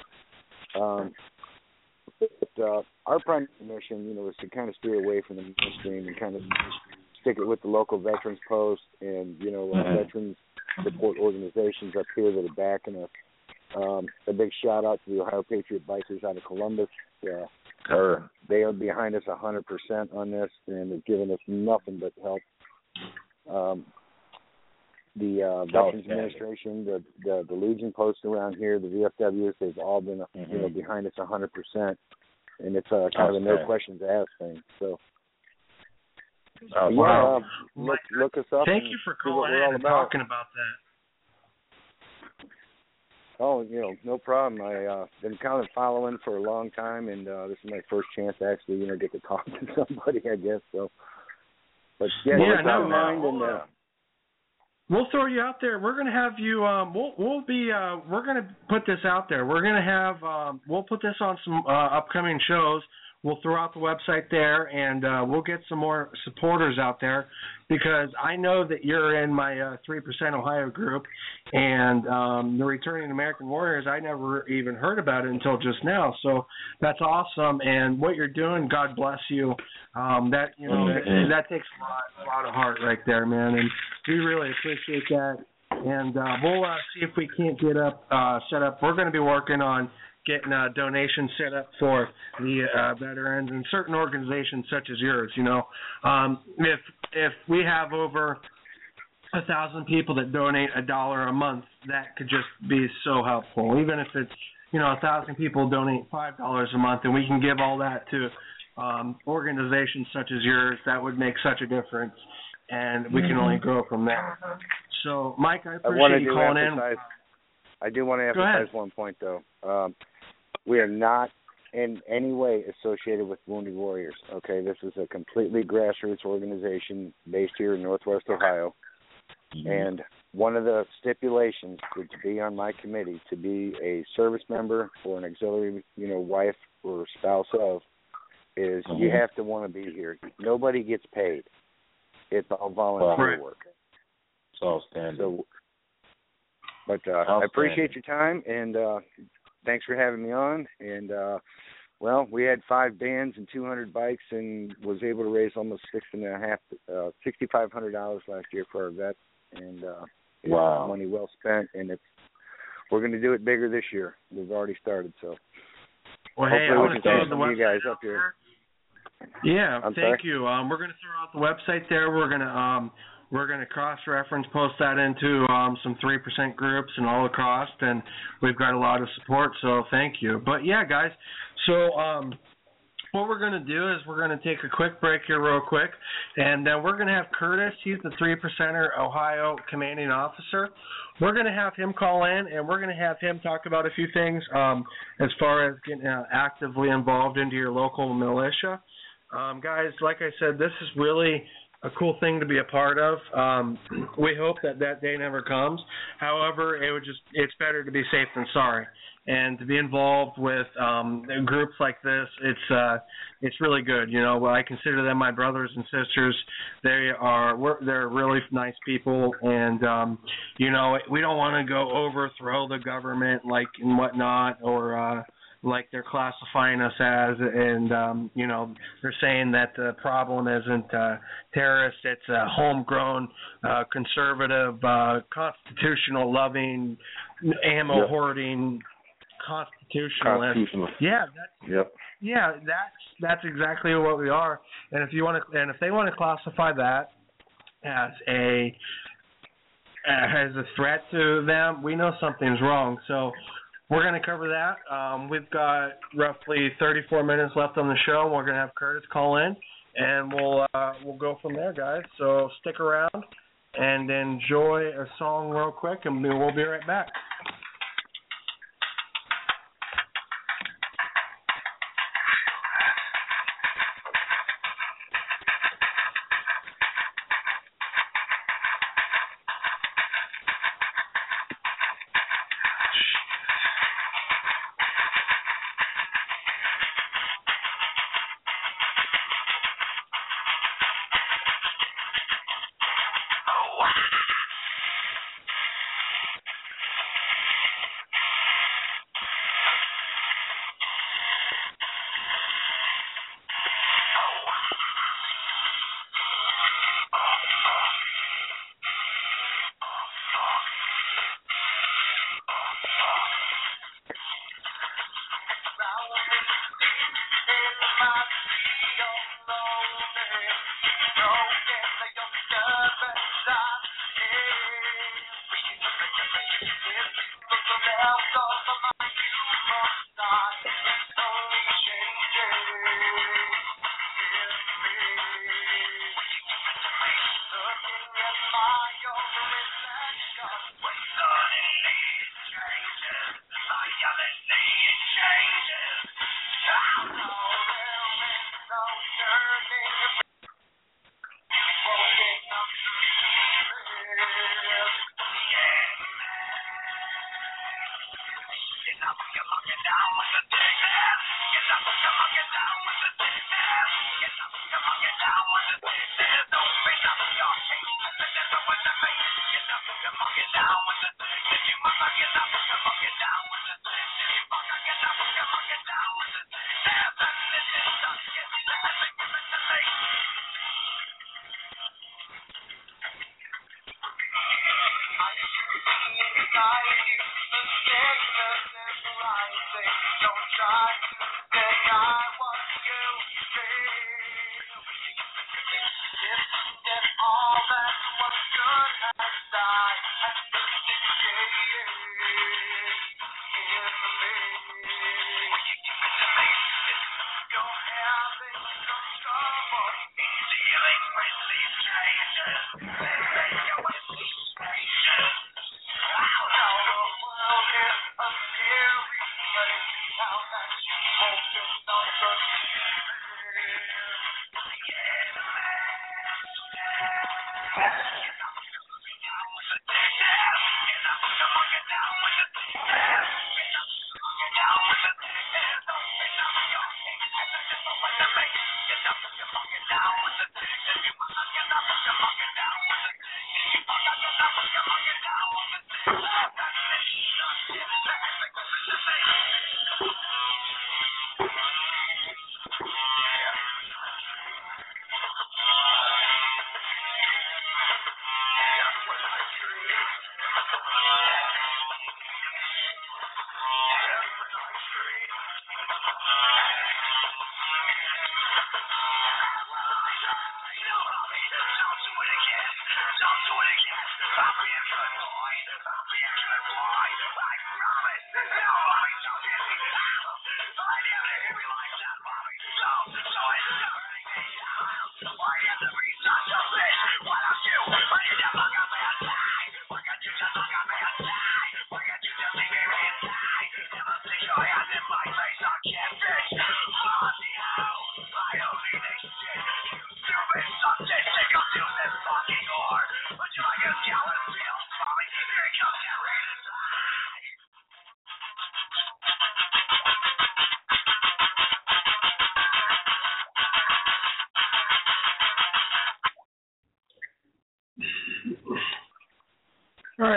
But our primary mission, is to kind of steer away from the mainstream and kind of stick it with the local veterans post and, veterans support organizations up here that are backing us. A big shout out to the Ohio Patriot Bikers out of Columbus. They are behind us 100% on this, and have given us nothing but help. The Veterans Administration, the Legion posts around here, the VFWs, they've all been behind us 100%, and it's kind of a no questions asked thing. So. Look us up. Thank you for calling in and talking about that. Oh, no problem. I've been kind of following for a long time, and this is my first chance to actually, get to talk to somebody, I guess. So, but we'll throw you out there. We're gonna have you. We're gonna put this out there. We're gonna have. We'll put this on some upcoming shows. We'll throw out the website there, and we'll get some more supporters out there, because I know that you're in my 3% Ohio group, and the Returning American Warriors, I never even heard about it until just now. So that's awesome, and what you're doing, God bless you. That takes a lot of heart right there, man, and we really appreciate that. And we'll see if we can't get set up. We're going to be working on getting a donation set up for the veterans and certain organizations such as yours. If we have over 1,000 people that donate $1 a month, that could just be so helpful. Even if it's 1,000 people donate $5 a month, and we can give all that to organizations such as yours, that would make such a difference, and we can only grow from there. So, Mike, I appreciate you calling in. I do want to emphasize one point, though. We are not in any way associated with Wounded Warriors, okay? This is a completely grassroots organization based here in Northwest Ohio. And one of the stipulations to be on my committee, to be a service member or an auxiliary, wife or spouse of, is you have to want to be here. Nobody gets paid. It's all volunteer work. It's all standard. But I appreciate your time, and thanks for having me on. And Well, we had 5 bands and 200 bikes, and was able to raise almost $6,500 last year for our vets, and wow, money well spent. And we're going to do it bigger this year. We've already started, so. Well, hey, I want to throw the website you guys up here. Yeah, I'm thank sorry? you. We're going to throw out the website there. We're going to cross-reference, post that into some 3% groups and all across, and we've got a lot of support, so thank you. But, yeah, guys, so what we're going to do is we're going to take a quick break here real quick, and we're going to have Curtis. He's the 3%er Ohio commanding officer. We're going to have him call in, and we're going to have him talk about a few things as far as getting actively involved into your local militia. Guys, like I said, this is really a cool thing to be a part of. We hope that day never comes. However, it's better to be safe than sorry. And to be involved with groups like this, it's really good. You know, I consider them my brothers and sisters. They're really nice people, and you know, we don't want to go overthrow the government and whatnot, or like they're classifying us as, and you know, they're saying that the problem isn't terrorists, it's a homegrown, conservative, constitutional loving, ammo hoarding constitutionalist. Yeah, that's exactly what we are. And if they want to classify that as a threat to them, we know something's wrong. So we're going to cover that. We've got roughly 34 minutes left on the show. We're going to have Curtis call in, and we'll go from there, guys. So stick around and enjoy a song real quick, and we'll be right back.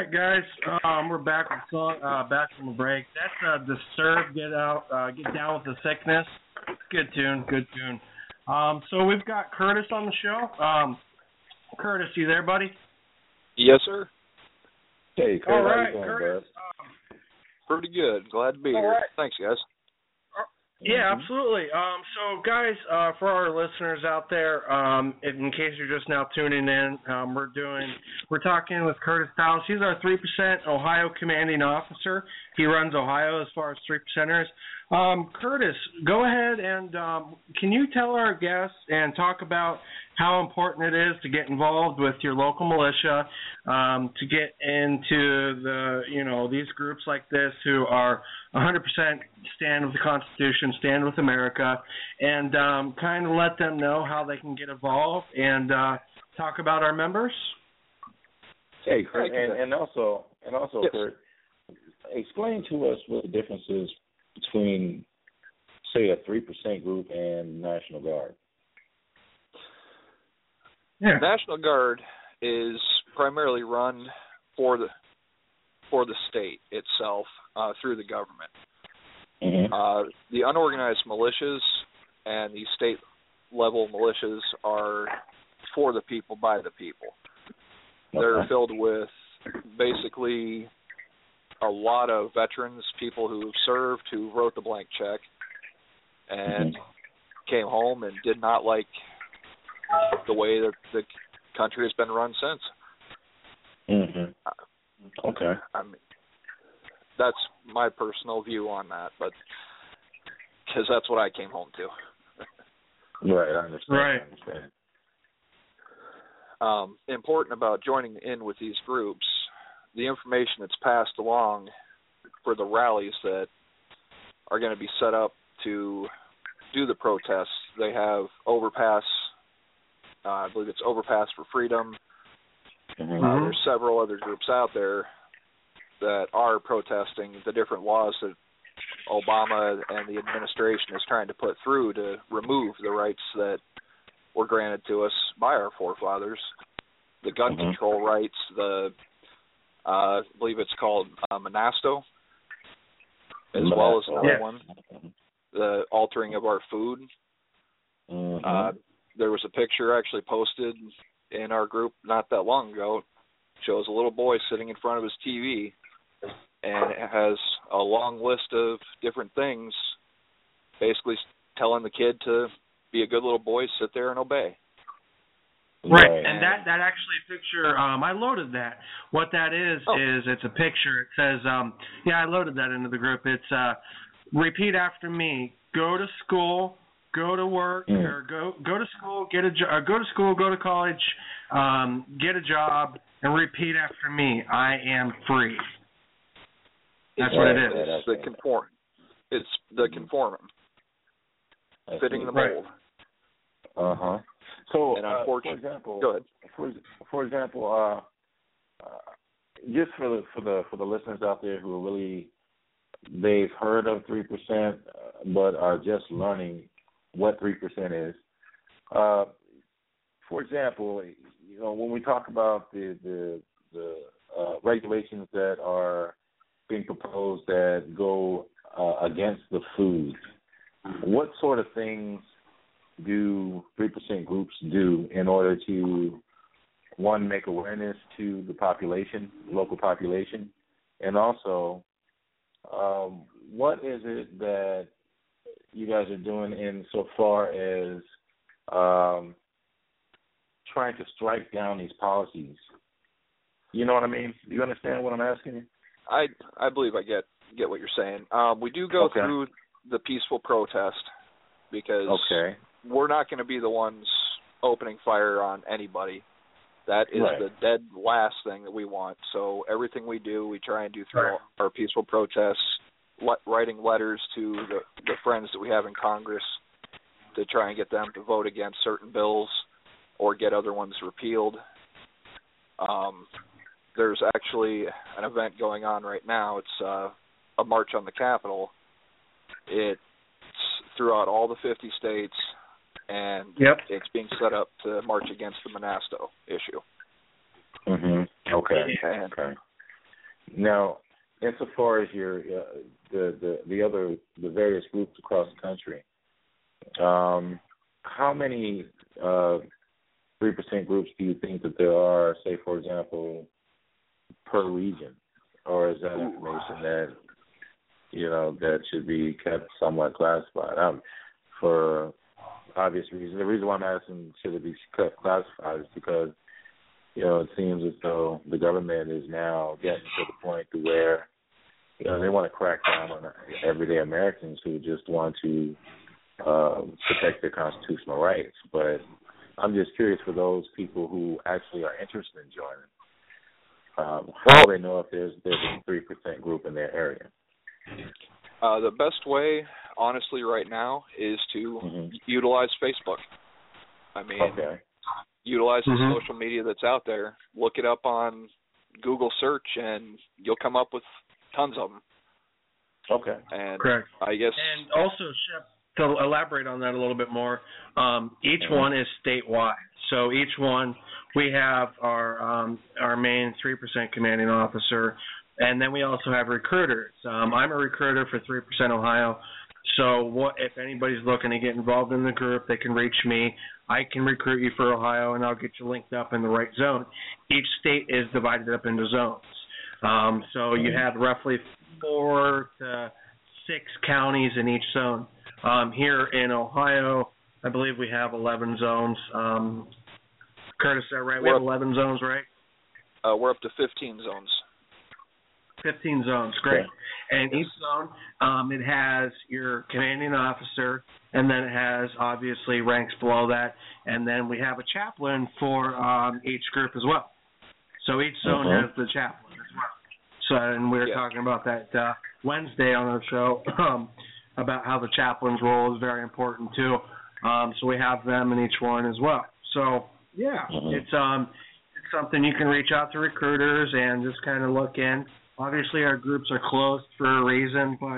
right, guys. We're back with song, back from the break. That's Disturbed. Get down with the sickness. Good tune. So we've got Curtis on the show. Curtis, you there, buddy? Yes, sir. Hey, Curtis. All right, how you doing, Curtis. Pretty good. Glad to be here. Right. Thanks, guys. Yeah, absolutely. So, guys, for our listeners out there, in case you're just now tuning in, we're talking with Curtis Dowles. He's our 3% Ohio commanding officer. He runs Ohio as far as 3%ers. Curtis, go ahead and can you tell our guests and talk about how important it is to get involved with your local militia, to get into these groups like this who are 100% stand with the Constitution, stand with America, and kind of let them know how they can get involved and talk about our members? Hey, Kurt, and also, yes. Kurt, explain to us what the difference is between, say, a 3% group and National Guard. Yeah. National Guard is primarily run for the state itself through the government. Mm-hmm. The unorganized militias and the state level militias are for the people by the people. Okay. They're filled with basically a lot of veterans, people who served, who wrote the blank check and came home and did not like the way that the country has been run since. Mm-hmm. Okay. I mean, that's my personal view on that, but because that's what I came home to. Right, I understand. Right. I understand. Important about joining in with these groups, the information that's passed along for the rallies that are going to be set up to do the protests. They have Overpass, I believe it's Overpass for Freedom. Mm-hmm. There's several other groups out there that are protesting the different laws that Obama and the administration is trying to put through to remove the rights that were granted to us by our forefathers. The gun control rights, I believe it's called Monasto, as well as another one, the altering of our food. Mm-hmm. There was a picture actually posted in our group not that long ago. It shows a little boy sitting in front of his TV, and it has a long list of different things, basically telling the kid to be a good little boy, sit there and obey. Right, and that actually picture, I loaded that. What that is it's a picture. It says, I loaded that into the group. It's repeat after me: go to school, go to work, or go to school, go to school, go to college, get a job, and repeat after me: I am free. That's what it is. It's the conform. It's the conforming, fitting the mold. So, and unfortunately, for example, go ahead. For example, just for the listeners out there who are really, they've heard of 3%, but are just learning what 3% is. For example, when we talk about the regulations that are being proposed that go against the food, what sort of things do 3% groups do in order to, one, make awareness to the population, local population, and also what is it that you guys are doing in so far as trying to strike down these policies? You know what I mean? Do you understand what I'm asking you? I believe I get what you're saying. We do go through the peaceful protest because we're not going to be the ones opening fire on anybody. That is the dead last thing that we want. So everything we do, we try and do through our peaceful protests, writing letters to the friends that we have in Congress to try and get them to vote against certain bills or get other ones repealed. There's actually an event going on right now. It's a march on the Capitol. It's throughout all the 50 states, and it's being set up to march against the Monasto issue. Okay. Now, insofar as your the various groups across the country, how many 3% groups do you think that there are, say, for example, per region? Or is that information that, that should be kept somewhat classified? For obvious reasons. The reason why I'm asking should it be kept classified is because, it seems as though the government is now getting to the point to where, they want to crack down on everyday Americans who just want to protect their constitutional rights. But I'm just curious for those people who actually are interested in joining. How do they know if there's a 3% group in their area? The best way, honestly, right now is to utilize Facebook. I mean, utilize the social media that's out there. Look it up on Google search, and you'll come up with tons of them. Okay. And correct. I guess. And also, Shep, to elaborate on that a little bit more, each one is statewide. So each one, we have our main 3% commanding officer, and then we also have recruiters. I'm a recruiter for 3% Ohio. So if anybody's looking to get involved in the group, they can reach me. I can recruit you for Ohio, and I'll get you linked up in the right zone. Each state is divided up into zones. So you have roughly 4 to 6 counties in each zone. Here in Ohio, I believe we have 11 zones. Curtis, is that right? We have 11 zones, right? We're up to 15 zones. 15 zones, great. Okay. And each zone, it has your commanding officer, and then it has, obviously, ranks below that. And then we have a chaplain for each group as well. So each zone has the chaplain as well. So, and we were talking about that Wednesday on our show about how the chaplain's role is very important, too. So we have them in each one as well. So, yeah, it's something you can reach out to recruiters and just kind of look in. Obviously, our groups are closed for a reason, but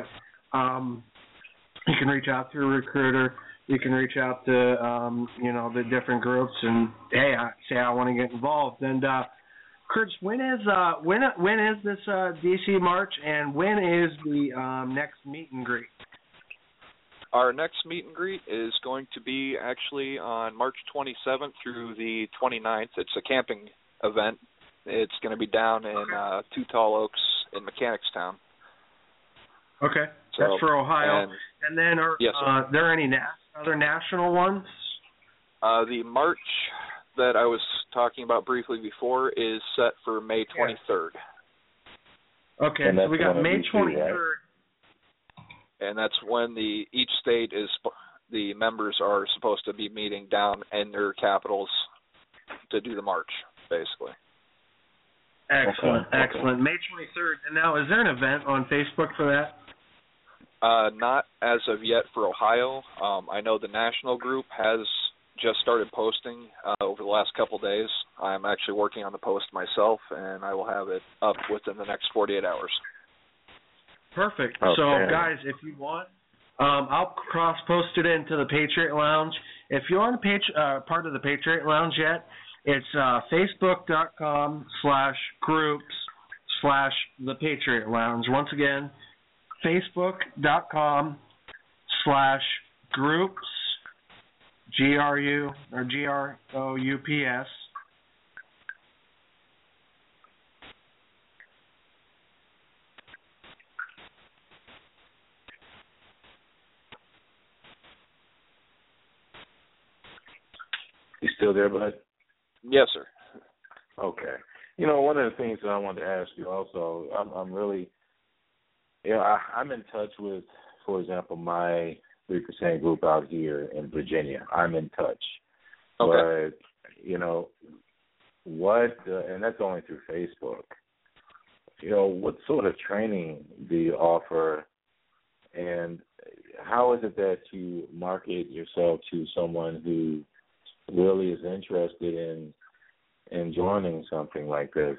you can reach out to a recruiter. You can reach out to, the different groups and, hey, I want to get involved. And, Curtis, when is this DC March, and when is the next meet and greet? Our next meet and greet is going to be actually on March 27th through the 29th. It's a camping event. It's going to be down in Two Tall Oaks in Mechanicstown. Okay, so, that's for Ohio. And then are there any other national ones? The March that I was talking about briefly before is set for May 23rd. Okay, so we got May 23rd. Right? And that's when each state the members are supposed to be meeting down in their capitals to do the march, basically. Excellent, excellent. May 23rd. And now, is there an event on Facebook for that? Not as of yet for Ohio. I know the national group has just started posting over the last couple days. I'm actually working on the post myself, and I will have it up within the next 48 hours. Perfect. Okay. So, guys, if you want, I'll cross-post it into the Patriot Lounge. If you're on part of the Patriot Lounge yet, it's facebook.com/groups/the Patriot Lounge. Once again, facebook.com/groups, GRU or GROUPS. You still there, bud? Yes, sir. Okay. One of the things that I wanted to ask you also, I'm really, I'm in touch with, for example, my 3% group out here in Virginia. I'm in touch. Okay. But, what, and that's only through Facebook, what sort of training do you offer, and how is it that you market yourself to someone who really is interested in joining something like this?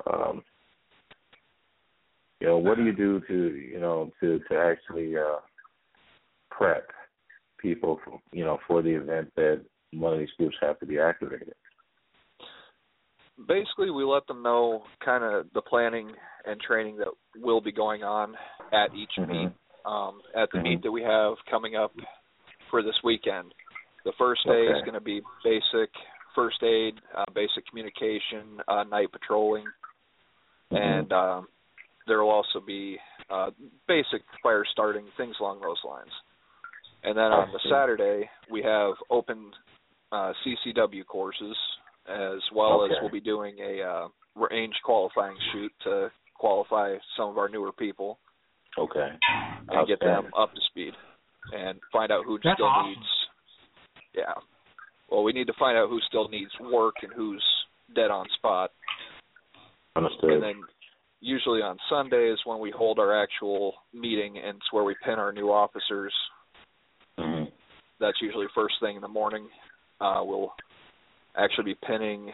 What do you do to actually prep people for the event that one of these groups have to be activated? Basically, we let them know kind of the planning and training that will be going on at each meet. At the meet that we have coming up for this weekend, the first day is going to be basic first aid, basic communication, night patrolling, and there will also be basic fire starting, things along those lines. And then on the Saturday, we have open CCW courses, as well as we'll be doing a range qualifying shoot to qualify some of our newer people. And get them up to speed and find out who still needs. Yeah. Well, we need to find out who still needs work and who's dead on spot. Understood. And then usually on Sunday is when we hold our actual meeting, and it's where we pin our new officers. That's usually first thing in the morning. We'll actually be pinning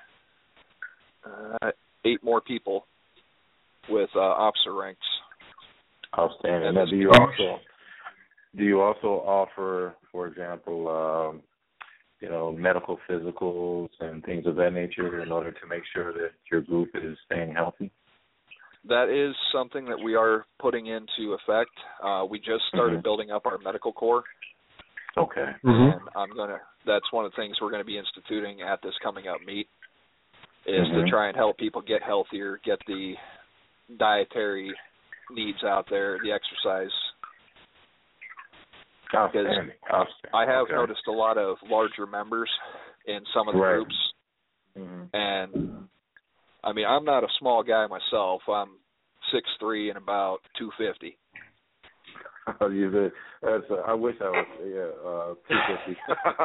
8 more people with officer ranks. Outstanding. Now, do you also offer, for example, medical physicals and things of that nature in order to make sure that your group is staying healthy? That is something that we are putting into effect. We just started building up our medical corps. And that's one of the things we're going to be instituting at this coming up meet, is to try and help people get healthier, get the dietary needs out there, the exercise. Because I have noticed a lot of larger members in some of the groups. And, I mean, I'm not a small guy myself. I'm 6'3" and about 250. I wish I was 250.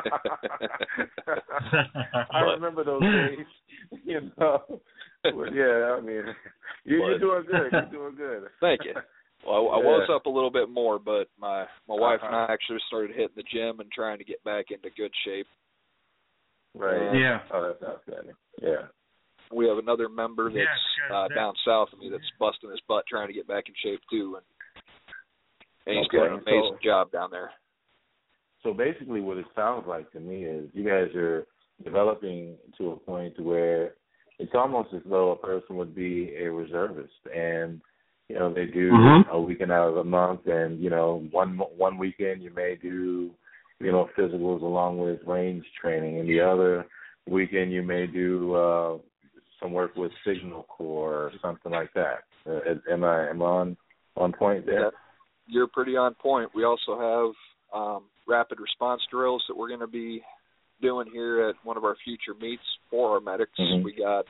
I remember those days, Yeah, I mean, you're doing good. You're doing good. Thank you. Well, I was up a little bit more, but my wife and I actually started hitting the gym and trying to get back into good shape. Yeah. Oh, that's outstanding. Yeah. We have another member that's down south of me that's busting his butt trying to get back in shape too, and he's doing an amazing job down there. So basically, what it sounds like to me is you guys are developing to a point where it's almost as though a person would be a reservist, and they do a weekend out of the month, and one weekend you may do physicals along with range training, and the other weekend you may do some work with Signal Corps or something like that. Am I on point there? Yeah, you're pretty on point. We also have rapid response drills that we're going to be doing here at one of our future meets for our medics. We got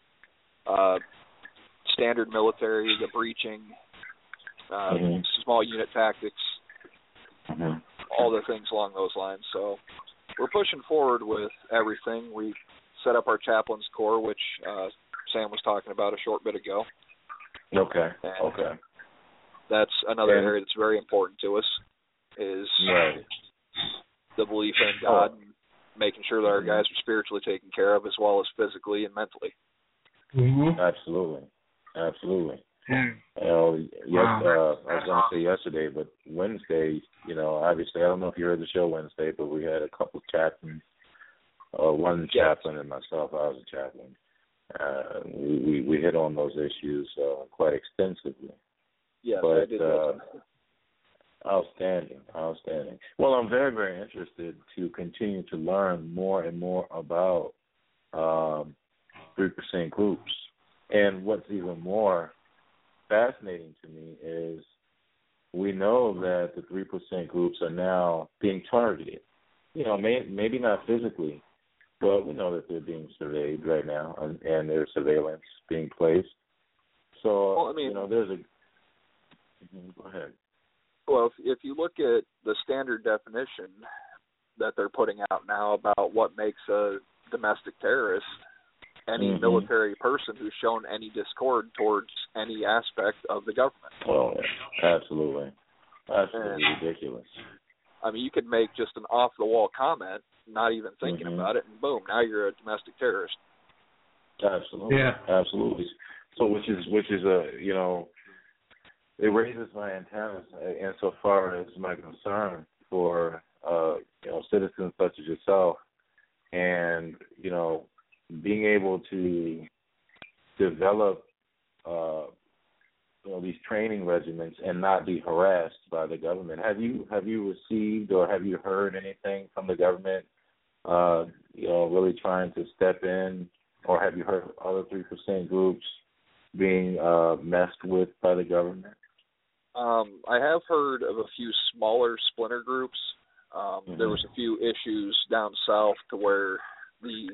standard military, the breaching, small unit tactics, all the things along those lines. So we're pushing forward with everything. We set up our chaplain's corps, which Sam was talking about a short bit ago. And that's another area that's very important to us, is the belief in God and making sure that our guys are spiritually taken care of as well as physically and mentally. Absolutely. I was going to say yesterday, but Wednesday, obviously, I don't know if you heard the show Wednesday, but we had a couple of chaplains, one chaplain and myself. I was a chaplain. We hit on those issues quite extensively. Yes, but, I did that. Outstanding. Well, I'm very, very interested to continue to learn more and more about 3% groups. And what's even more fascinating to me is we know that the 3% groups are now being targeted. Maybe not physically, but we know that they're being surveyed right now, and there's surveillance being placed. So, there's a... Go ahead. Well, if you look at the standard definition that they're putting out now about what makes a domestic terrorist, any military person who's shown any discord towards any aspect of the government. Oh, absolutely. Absolutely ridiculous. I mean, you could make just an off-the-wall comment, not even thinking about it, and boom, now you're a domestic terrorist. Absolutely. Yeah. Absolutely. So, which is it raises my antennas insofar as my concern for citizens such as yourself, and being being able to develop these training regimens and not be harassed by the government. Have you received or have you heard anything from the government really trying to step in, or have you heard of other 3% groups being messed with by the government? I have heard of a few smaller splinter groups. There was a few issues down south to where the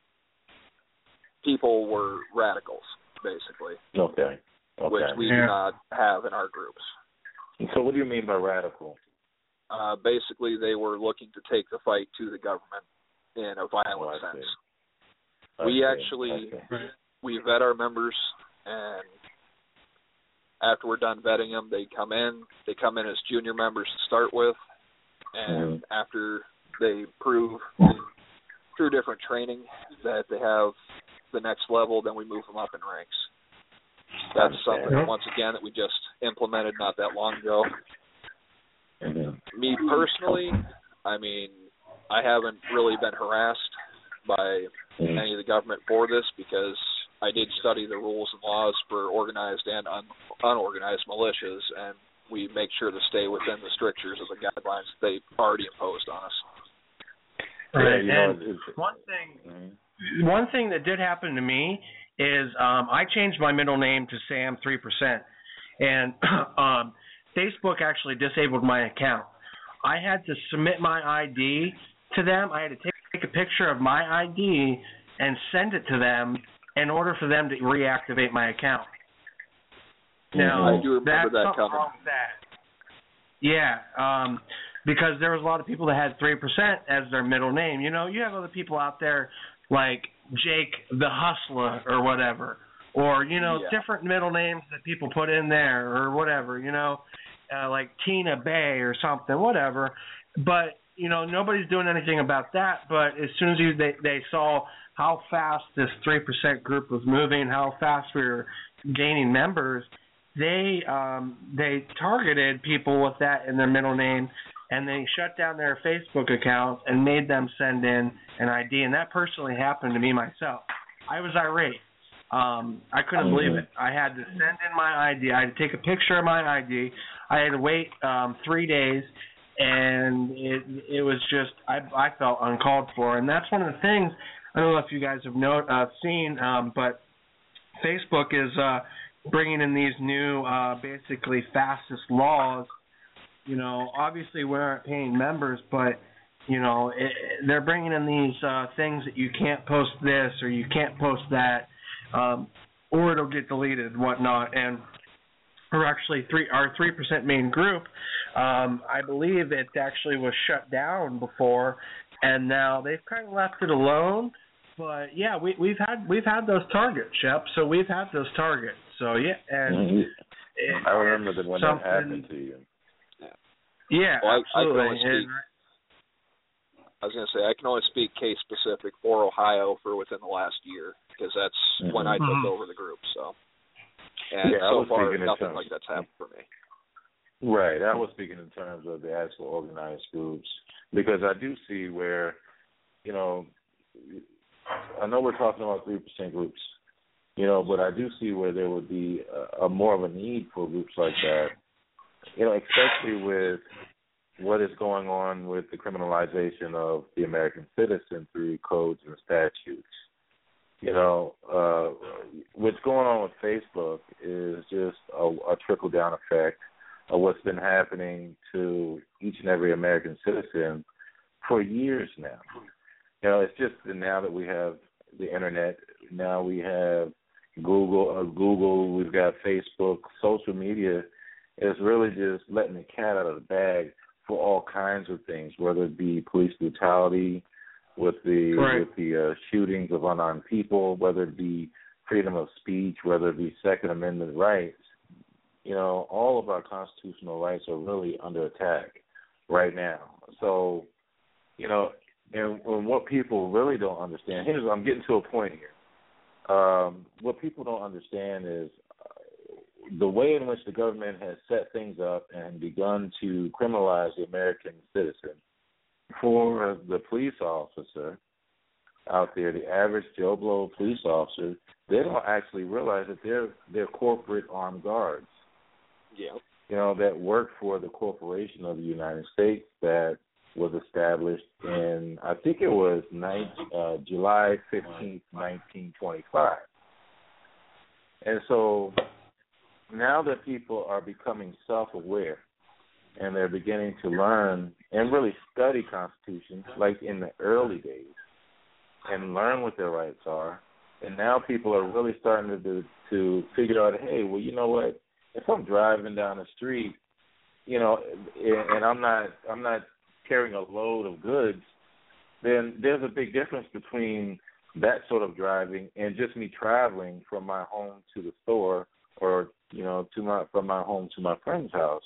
people were radicals, basically. Okay. Which we do not have in our groups. So what do you mean by radical? Basically, they were looking to take the fight to the government in a violent sense. We vet our members, and after we're done vetting them, they come in as junior members to start with, and after they prove through different training that they have the next level, then we move them up in ranks. That's something, once again, that we just implemented not that long ago. Me personally, I mean, I haven't really been harassed by any of the government for this, because I did study the rules and laws for organized and unorganized militias, and we make sure to stay within the strictures of the guidelines they already imposed on us. Right. And one thing that did happen to me is I changed my middle name to Sam 3%, and Facebook actually disabled my account. I had to submit my ID to them. I had to take a picture of my ID and send it to them in order for them to reactivate my account. Now, I do remember that coming. Yeah, because there was a lot of people that had 3% as their middle name. You know, you have other people out there like Jake the Hustler or whatever, or, different middle names that people put in there or whatever, like Tina Bay or something, whatever. But, nobody's doing anything about that. But as soon as they saw how fast this 3% group was moving, how fast we were gaining members, they targeted people with that in their middle name, and they shut down their Facebook accounts and made them send in an ID. And that personally happened to me myself. I was irate. I couldn't believe it. I had to send in my ID. I had to take a picture of my ID. I had to wait 3 days, and it was just, I felt uncalled for. And that's one of the things, I don't know if you guys have seen, but Facebook is bringing in these new, basically fastest laws. Obviously we aren't paying members, but, they're bringing in these things that you can't post this or you can't post that, or it'll get deleted and whatnot. And we're actually our 3% main group, I believe it actually was shut down before, and now they've kind of left it alone. But yeah, we've had those targets, Shep. So we've had those targets. So yeah, and I remember when that happened to you. Yeah, absolutely. I was going to say, I can only speak case specific for Ohio for within the last year, because that's when I took over the group. So, and so far, nothing like that's happened for me. Right. I was speaking in terms of the actual organized groups, because I do see where, I know we're talking about 3% groups, but I do see where there would be a more of a need for groups like that, especially with what is going on with the criminalization of the American citizen through codes and statutes. What's going on with Facebook is just a trickle-down effect of what's been happening to each and every American citizen for years now. It's just now that we have the Internet, now we have Google, we've got Facebook, social media is really just letting the cat out of the bag for all kinds of things, whether it be police brutality, with the shootings of unarmed people, whether it be freedom of speech, whether it be Second Amendment rights. All of our constitutional rights are really under attack right now. So, and what people really don't understand, I'm getting to a point here. What people don't understand is the way in which the government has set things up and begun to criminalize the American citizen. For the police officer out there, the average Joe Blow police officer, they don't actually realize that they're corporate armed guards. Yeah. You know, that work for the corporation of the United States that was established in, I think it was July 15th, 1925. And so now that people are becoming self-aware and they're beginning to learn and really study Constitution like in the early days and learn what their rights are, and now people are really starting to figure out, hey, well, you know what? If I'm driving down the street, you know, and I'm not carrying a load of goods, then there's a big difference between that sort of driving and just me traveling from my home to the store, or you know, from my home to my friend's house.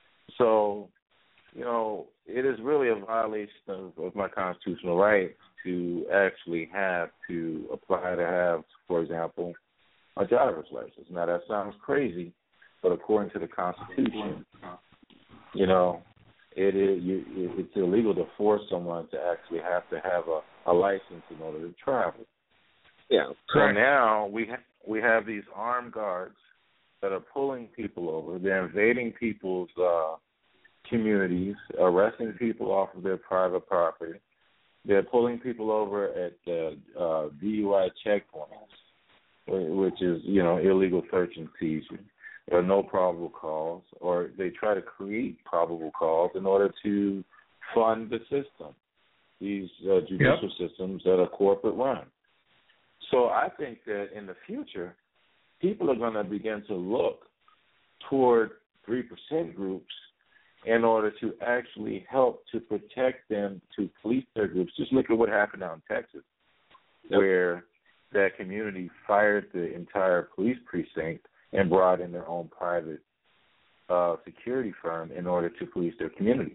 So, you know, it is really a violation of my constitutional right to actually have to apply to have, for example, a driver's license. Now that sounds crazy, but according to the Constitution, you know, it's illegal to force someone to actually have a license in order to travel. Yeah. So now we have these armed guards that are pulling people over. They're invading people's communities, arresting people off of their private property. They're pulling people over at DUI checkpoints, which is, you know, illegal search and seizure. There are no probable cause, or they try to create probable cause in order to fund the system, these judicial systems that are corporate run. So I think that in the future, people are going to begin to look toward 3% groups in order to actually help to protect them, to police their groups. Just look at what happened out in Texas, where that community fired the entire police precinct and brought in their own private security firm in order to police their communities.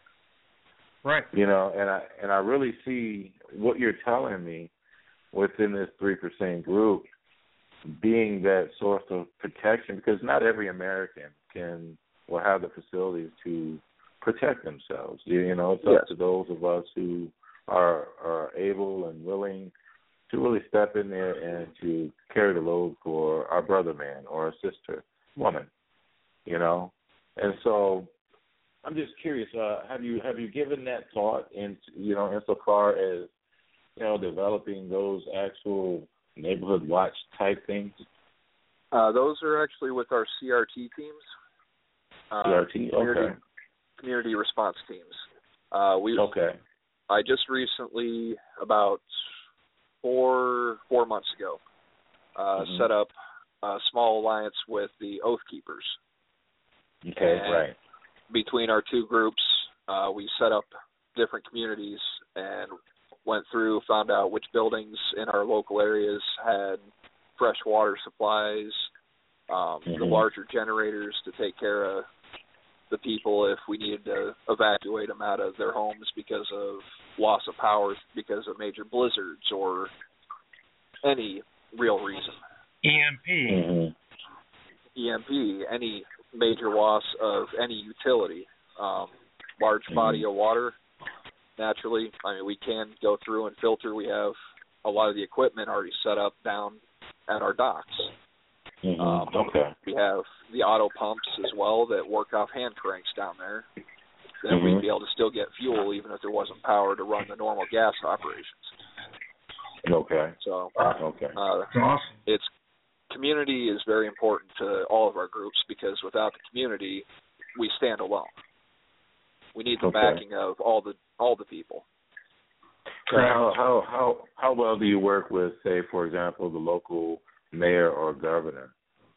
Right. You know, and I really see what you're telling me within this 3% group being that source of protection, because not every American will have the facilities to protect themselves. You know, it's up to those of us who are able and willing to really step in there and to carry the load for our brother man or a sister woman, you know. And so I'm just curious, have you given that thought in, you know, insofar as, you know, developing those actual neighborhood watch type things? Those are actually with our CRT teams. CRT, okay. Community response teams. I just recently, about four months ago, set up a small alliance with the Oath Keepers. Okay, and right. Between our two groups, we set up different communities and went through, found out which buildings in our local areas had fresh water supplies, the larger generators to take care of the people if we needed to evacuate them out of their homes because of loss of power, because of major blizzards or any real reason. EMP, any major loss of any utility, large body of water. Naturally, I mean, we can go through and filter. We have a lot of the equipment already set up down at our docks. We have the auto pumps as well that work off hand cranks down there. That we'd be able to still get fuel even if there wasn't power to run the normal gas operations. Okay. So, that's awesome. It's community is very important to all of our groups, because without the community, we stand alone. We need the backing of all the people. How well do you work with, say, for example, the local mayor or governor?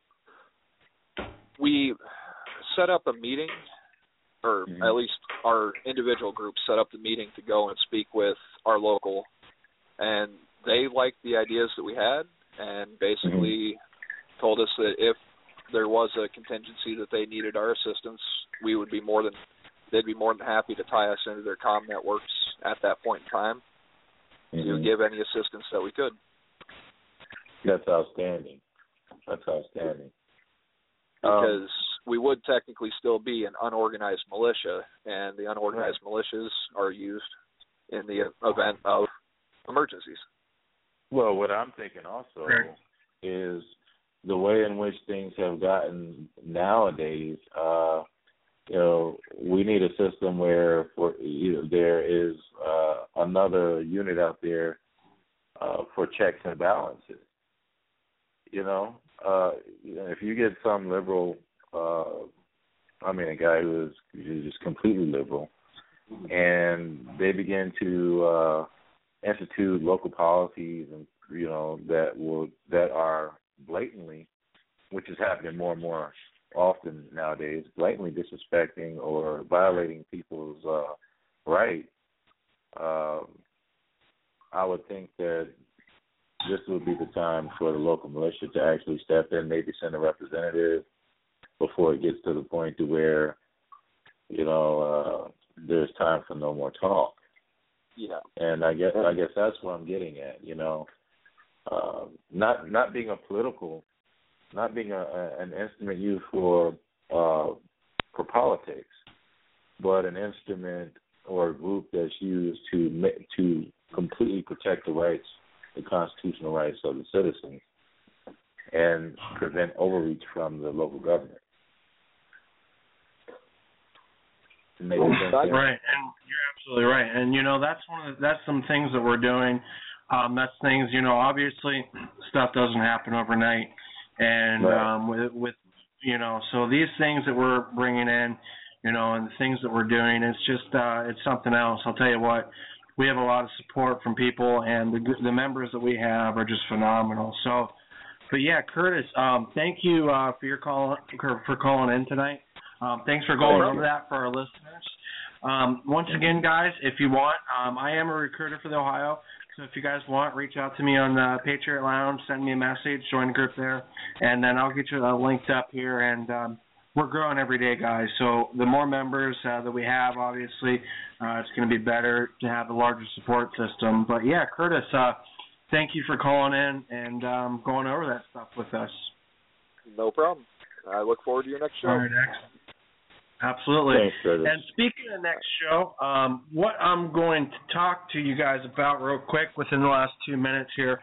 We set up a meeting, or at least our individual groups set up the meeting to go and speak with our local, and they liked the ideas that we had, and basically told us that if there was a contingency that they needed our assistance, they'd be more than happy to tie us into their comm networks at that point in time to give any assistance that we could. That's outstanding. Because we would technically still be an unorganized militia, and the unorganized militias are used in the event of emergencies. Well, what I'm thinking also is the way in which things have gotten nowadays. We need a system where there is another unit out there for checks and balances. If you get some liberal, a guy who is just completely liberal, and they begin to institute local policies and that are blatantly, which is happening more and more often nowadays, blatantly disrespecting or violating people's rights. I would think that this would be the time for the local militia to actually step in, maybe send a representative before it gets to the point to where, there's time for no more talk. Yeah. And I guess that's what I'm getting at, not being not being an instrument used for politics, but an instrument or a group that's used to completely protect the constitutional rights of the citizens, and prevent overreach from the local government. Right, and you're absolutely right. And that's some things that we're doing. That's things, obviously stuff doesn't happen overnight, and with so these things that we're bringing in, and the things that we're doing, it's just it's something else. I'll tell you what, we have a lot of support from people, and the members that we have are just phenomenal. So, but yeah, Curtis, thank you for your call for calling in tonight. Thanks for going over that for our listeners. Once again, guys, if you want, I am a recruiter for the Ohio. So if you guys want, reach out to me on the Patriot Lounge, send me a message, join the group there, and then I'll get you linked up here. And we're growing every day, guys. So the more members that we have, obviously, it's going to be better to have a larger support system. But, yeah, Curtis, thank you for calling in and going over that stuff with us. No problem. I look forward to your next show. All right, excellent. Absolutely. Thanks, Curtis. And speaking of next show, what I'm going to talk to you guys about real quick within the last 2 minutes here,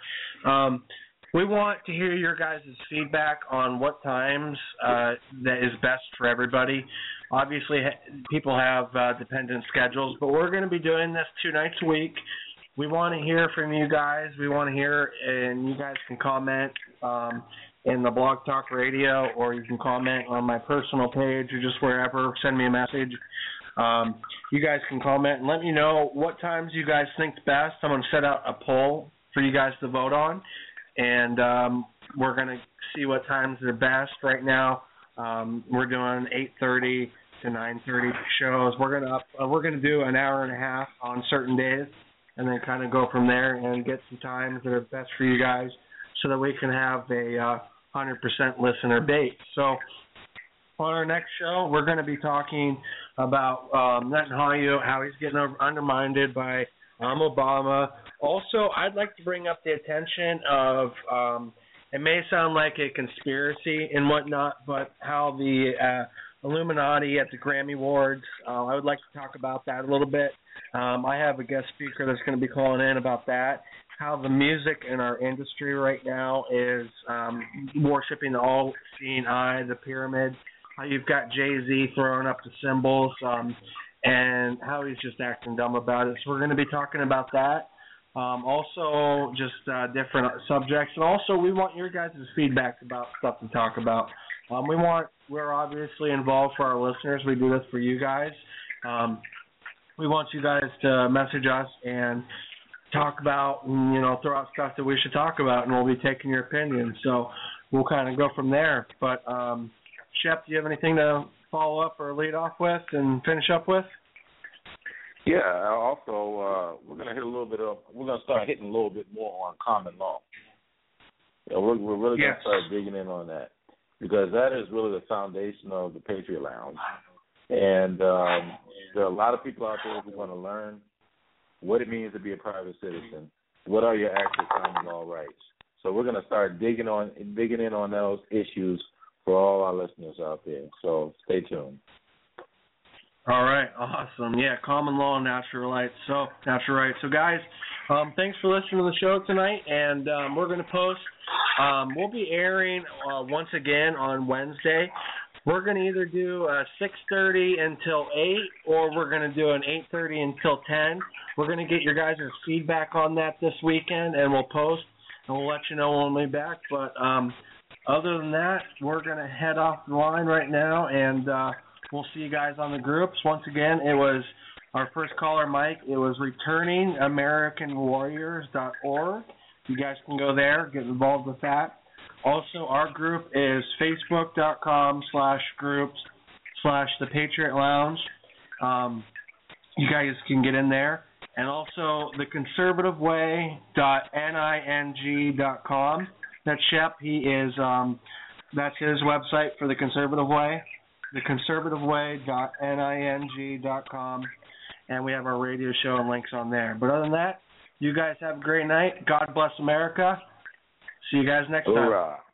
we want to hear your guys' feedback on what times that is best for everybody. Obviously, people have dependent schedules, but we're going to be doing this 2 nights a week. We want to hear from you guys. We want to hear, and you guys can comment in the Blog Talk Radio, or you can comment on my personal page or just wherever. Send me a message. You guys can comment and let me know what times you guys think's best. I'm going to set out a poll for you guys to vote on, and we're going to see what times are best. Right now, we're doing 8:30 to 9:30 shows. We're going to do an hour and a half on certain days, and then kind of go from there and get some times that are best for you guys, so that we can have a 100% listener base. So on our next show, we're going to be talking about Netanyahu, how he's getting undermined by Obama. Also, I'd like to bring up the attention of, it may sound like a conspiracy and whatnot, but how the Illuminati at the Grammy Awards, I would like to talk about that a little bit. I have a guest speaker that's going to be calling in about that. How the music in our industry right now is worshiping the all-seeing eye, the pyramid. How you've got Jay-Z throwing up the symbols, and how he's just acting dumb about it. So we're going to be talking about that. Also, just different subjects. And also, we want your guys' feedback about stuff to talk about. We're obviously involved for our listeners. We do this for you guys. We want you guys to message us and talk about, throw out stuff that we should talk about, and we'll be taking your opinion. So we'll kind of go from there. But, Shep, do you have anything to follow up or lead off with and finish up with? Yeah, also, we're going to start hitting a little bit more on common law. We're really going to start digging in on that, because that is really the foundation of the Patriot Lounge. And there are a lot of people out there who want to learn what it means to be a private citizen. What are your actual common law rights? So we're going to start digging in on those issues for all our listeners out there. So stay tuned. All right, awesome. Yeah, common law and natural rights. So guys, Thanks for listening to the show tonight, and we're going to post. We'll be airing once again on Wednesday. We're going to either do 6:30 until 8, or we're going to do an 8:30 until 10. We're going to get your guys' feedback on that this weekend, and we'll post, and we'll let you know when we'll be back. But other than that, we're going to head off the line right now, and we'll see you guys on the groups. Once again, it was our first caller, Mike. It was returningamericanwarriors.org. You guys can go there, get involved with that. Also, our group is facebook.com/groups/The Patriot Lounge. You guys can get in there. And also, theconservativeway.ning.com. That's Shep. He is, that's his website for The Conservative Way. theconservativeway.ning.com. And we have our radio show and links on there. But other than that, you guys have a great night. God bless America. See you guys next time. Hoorah.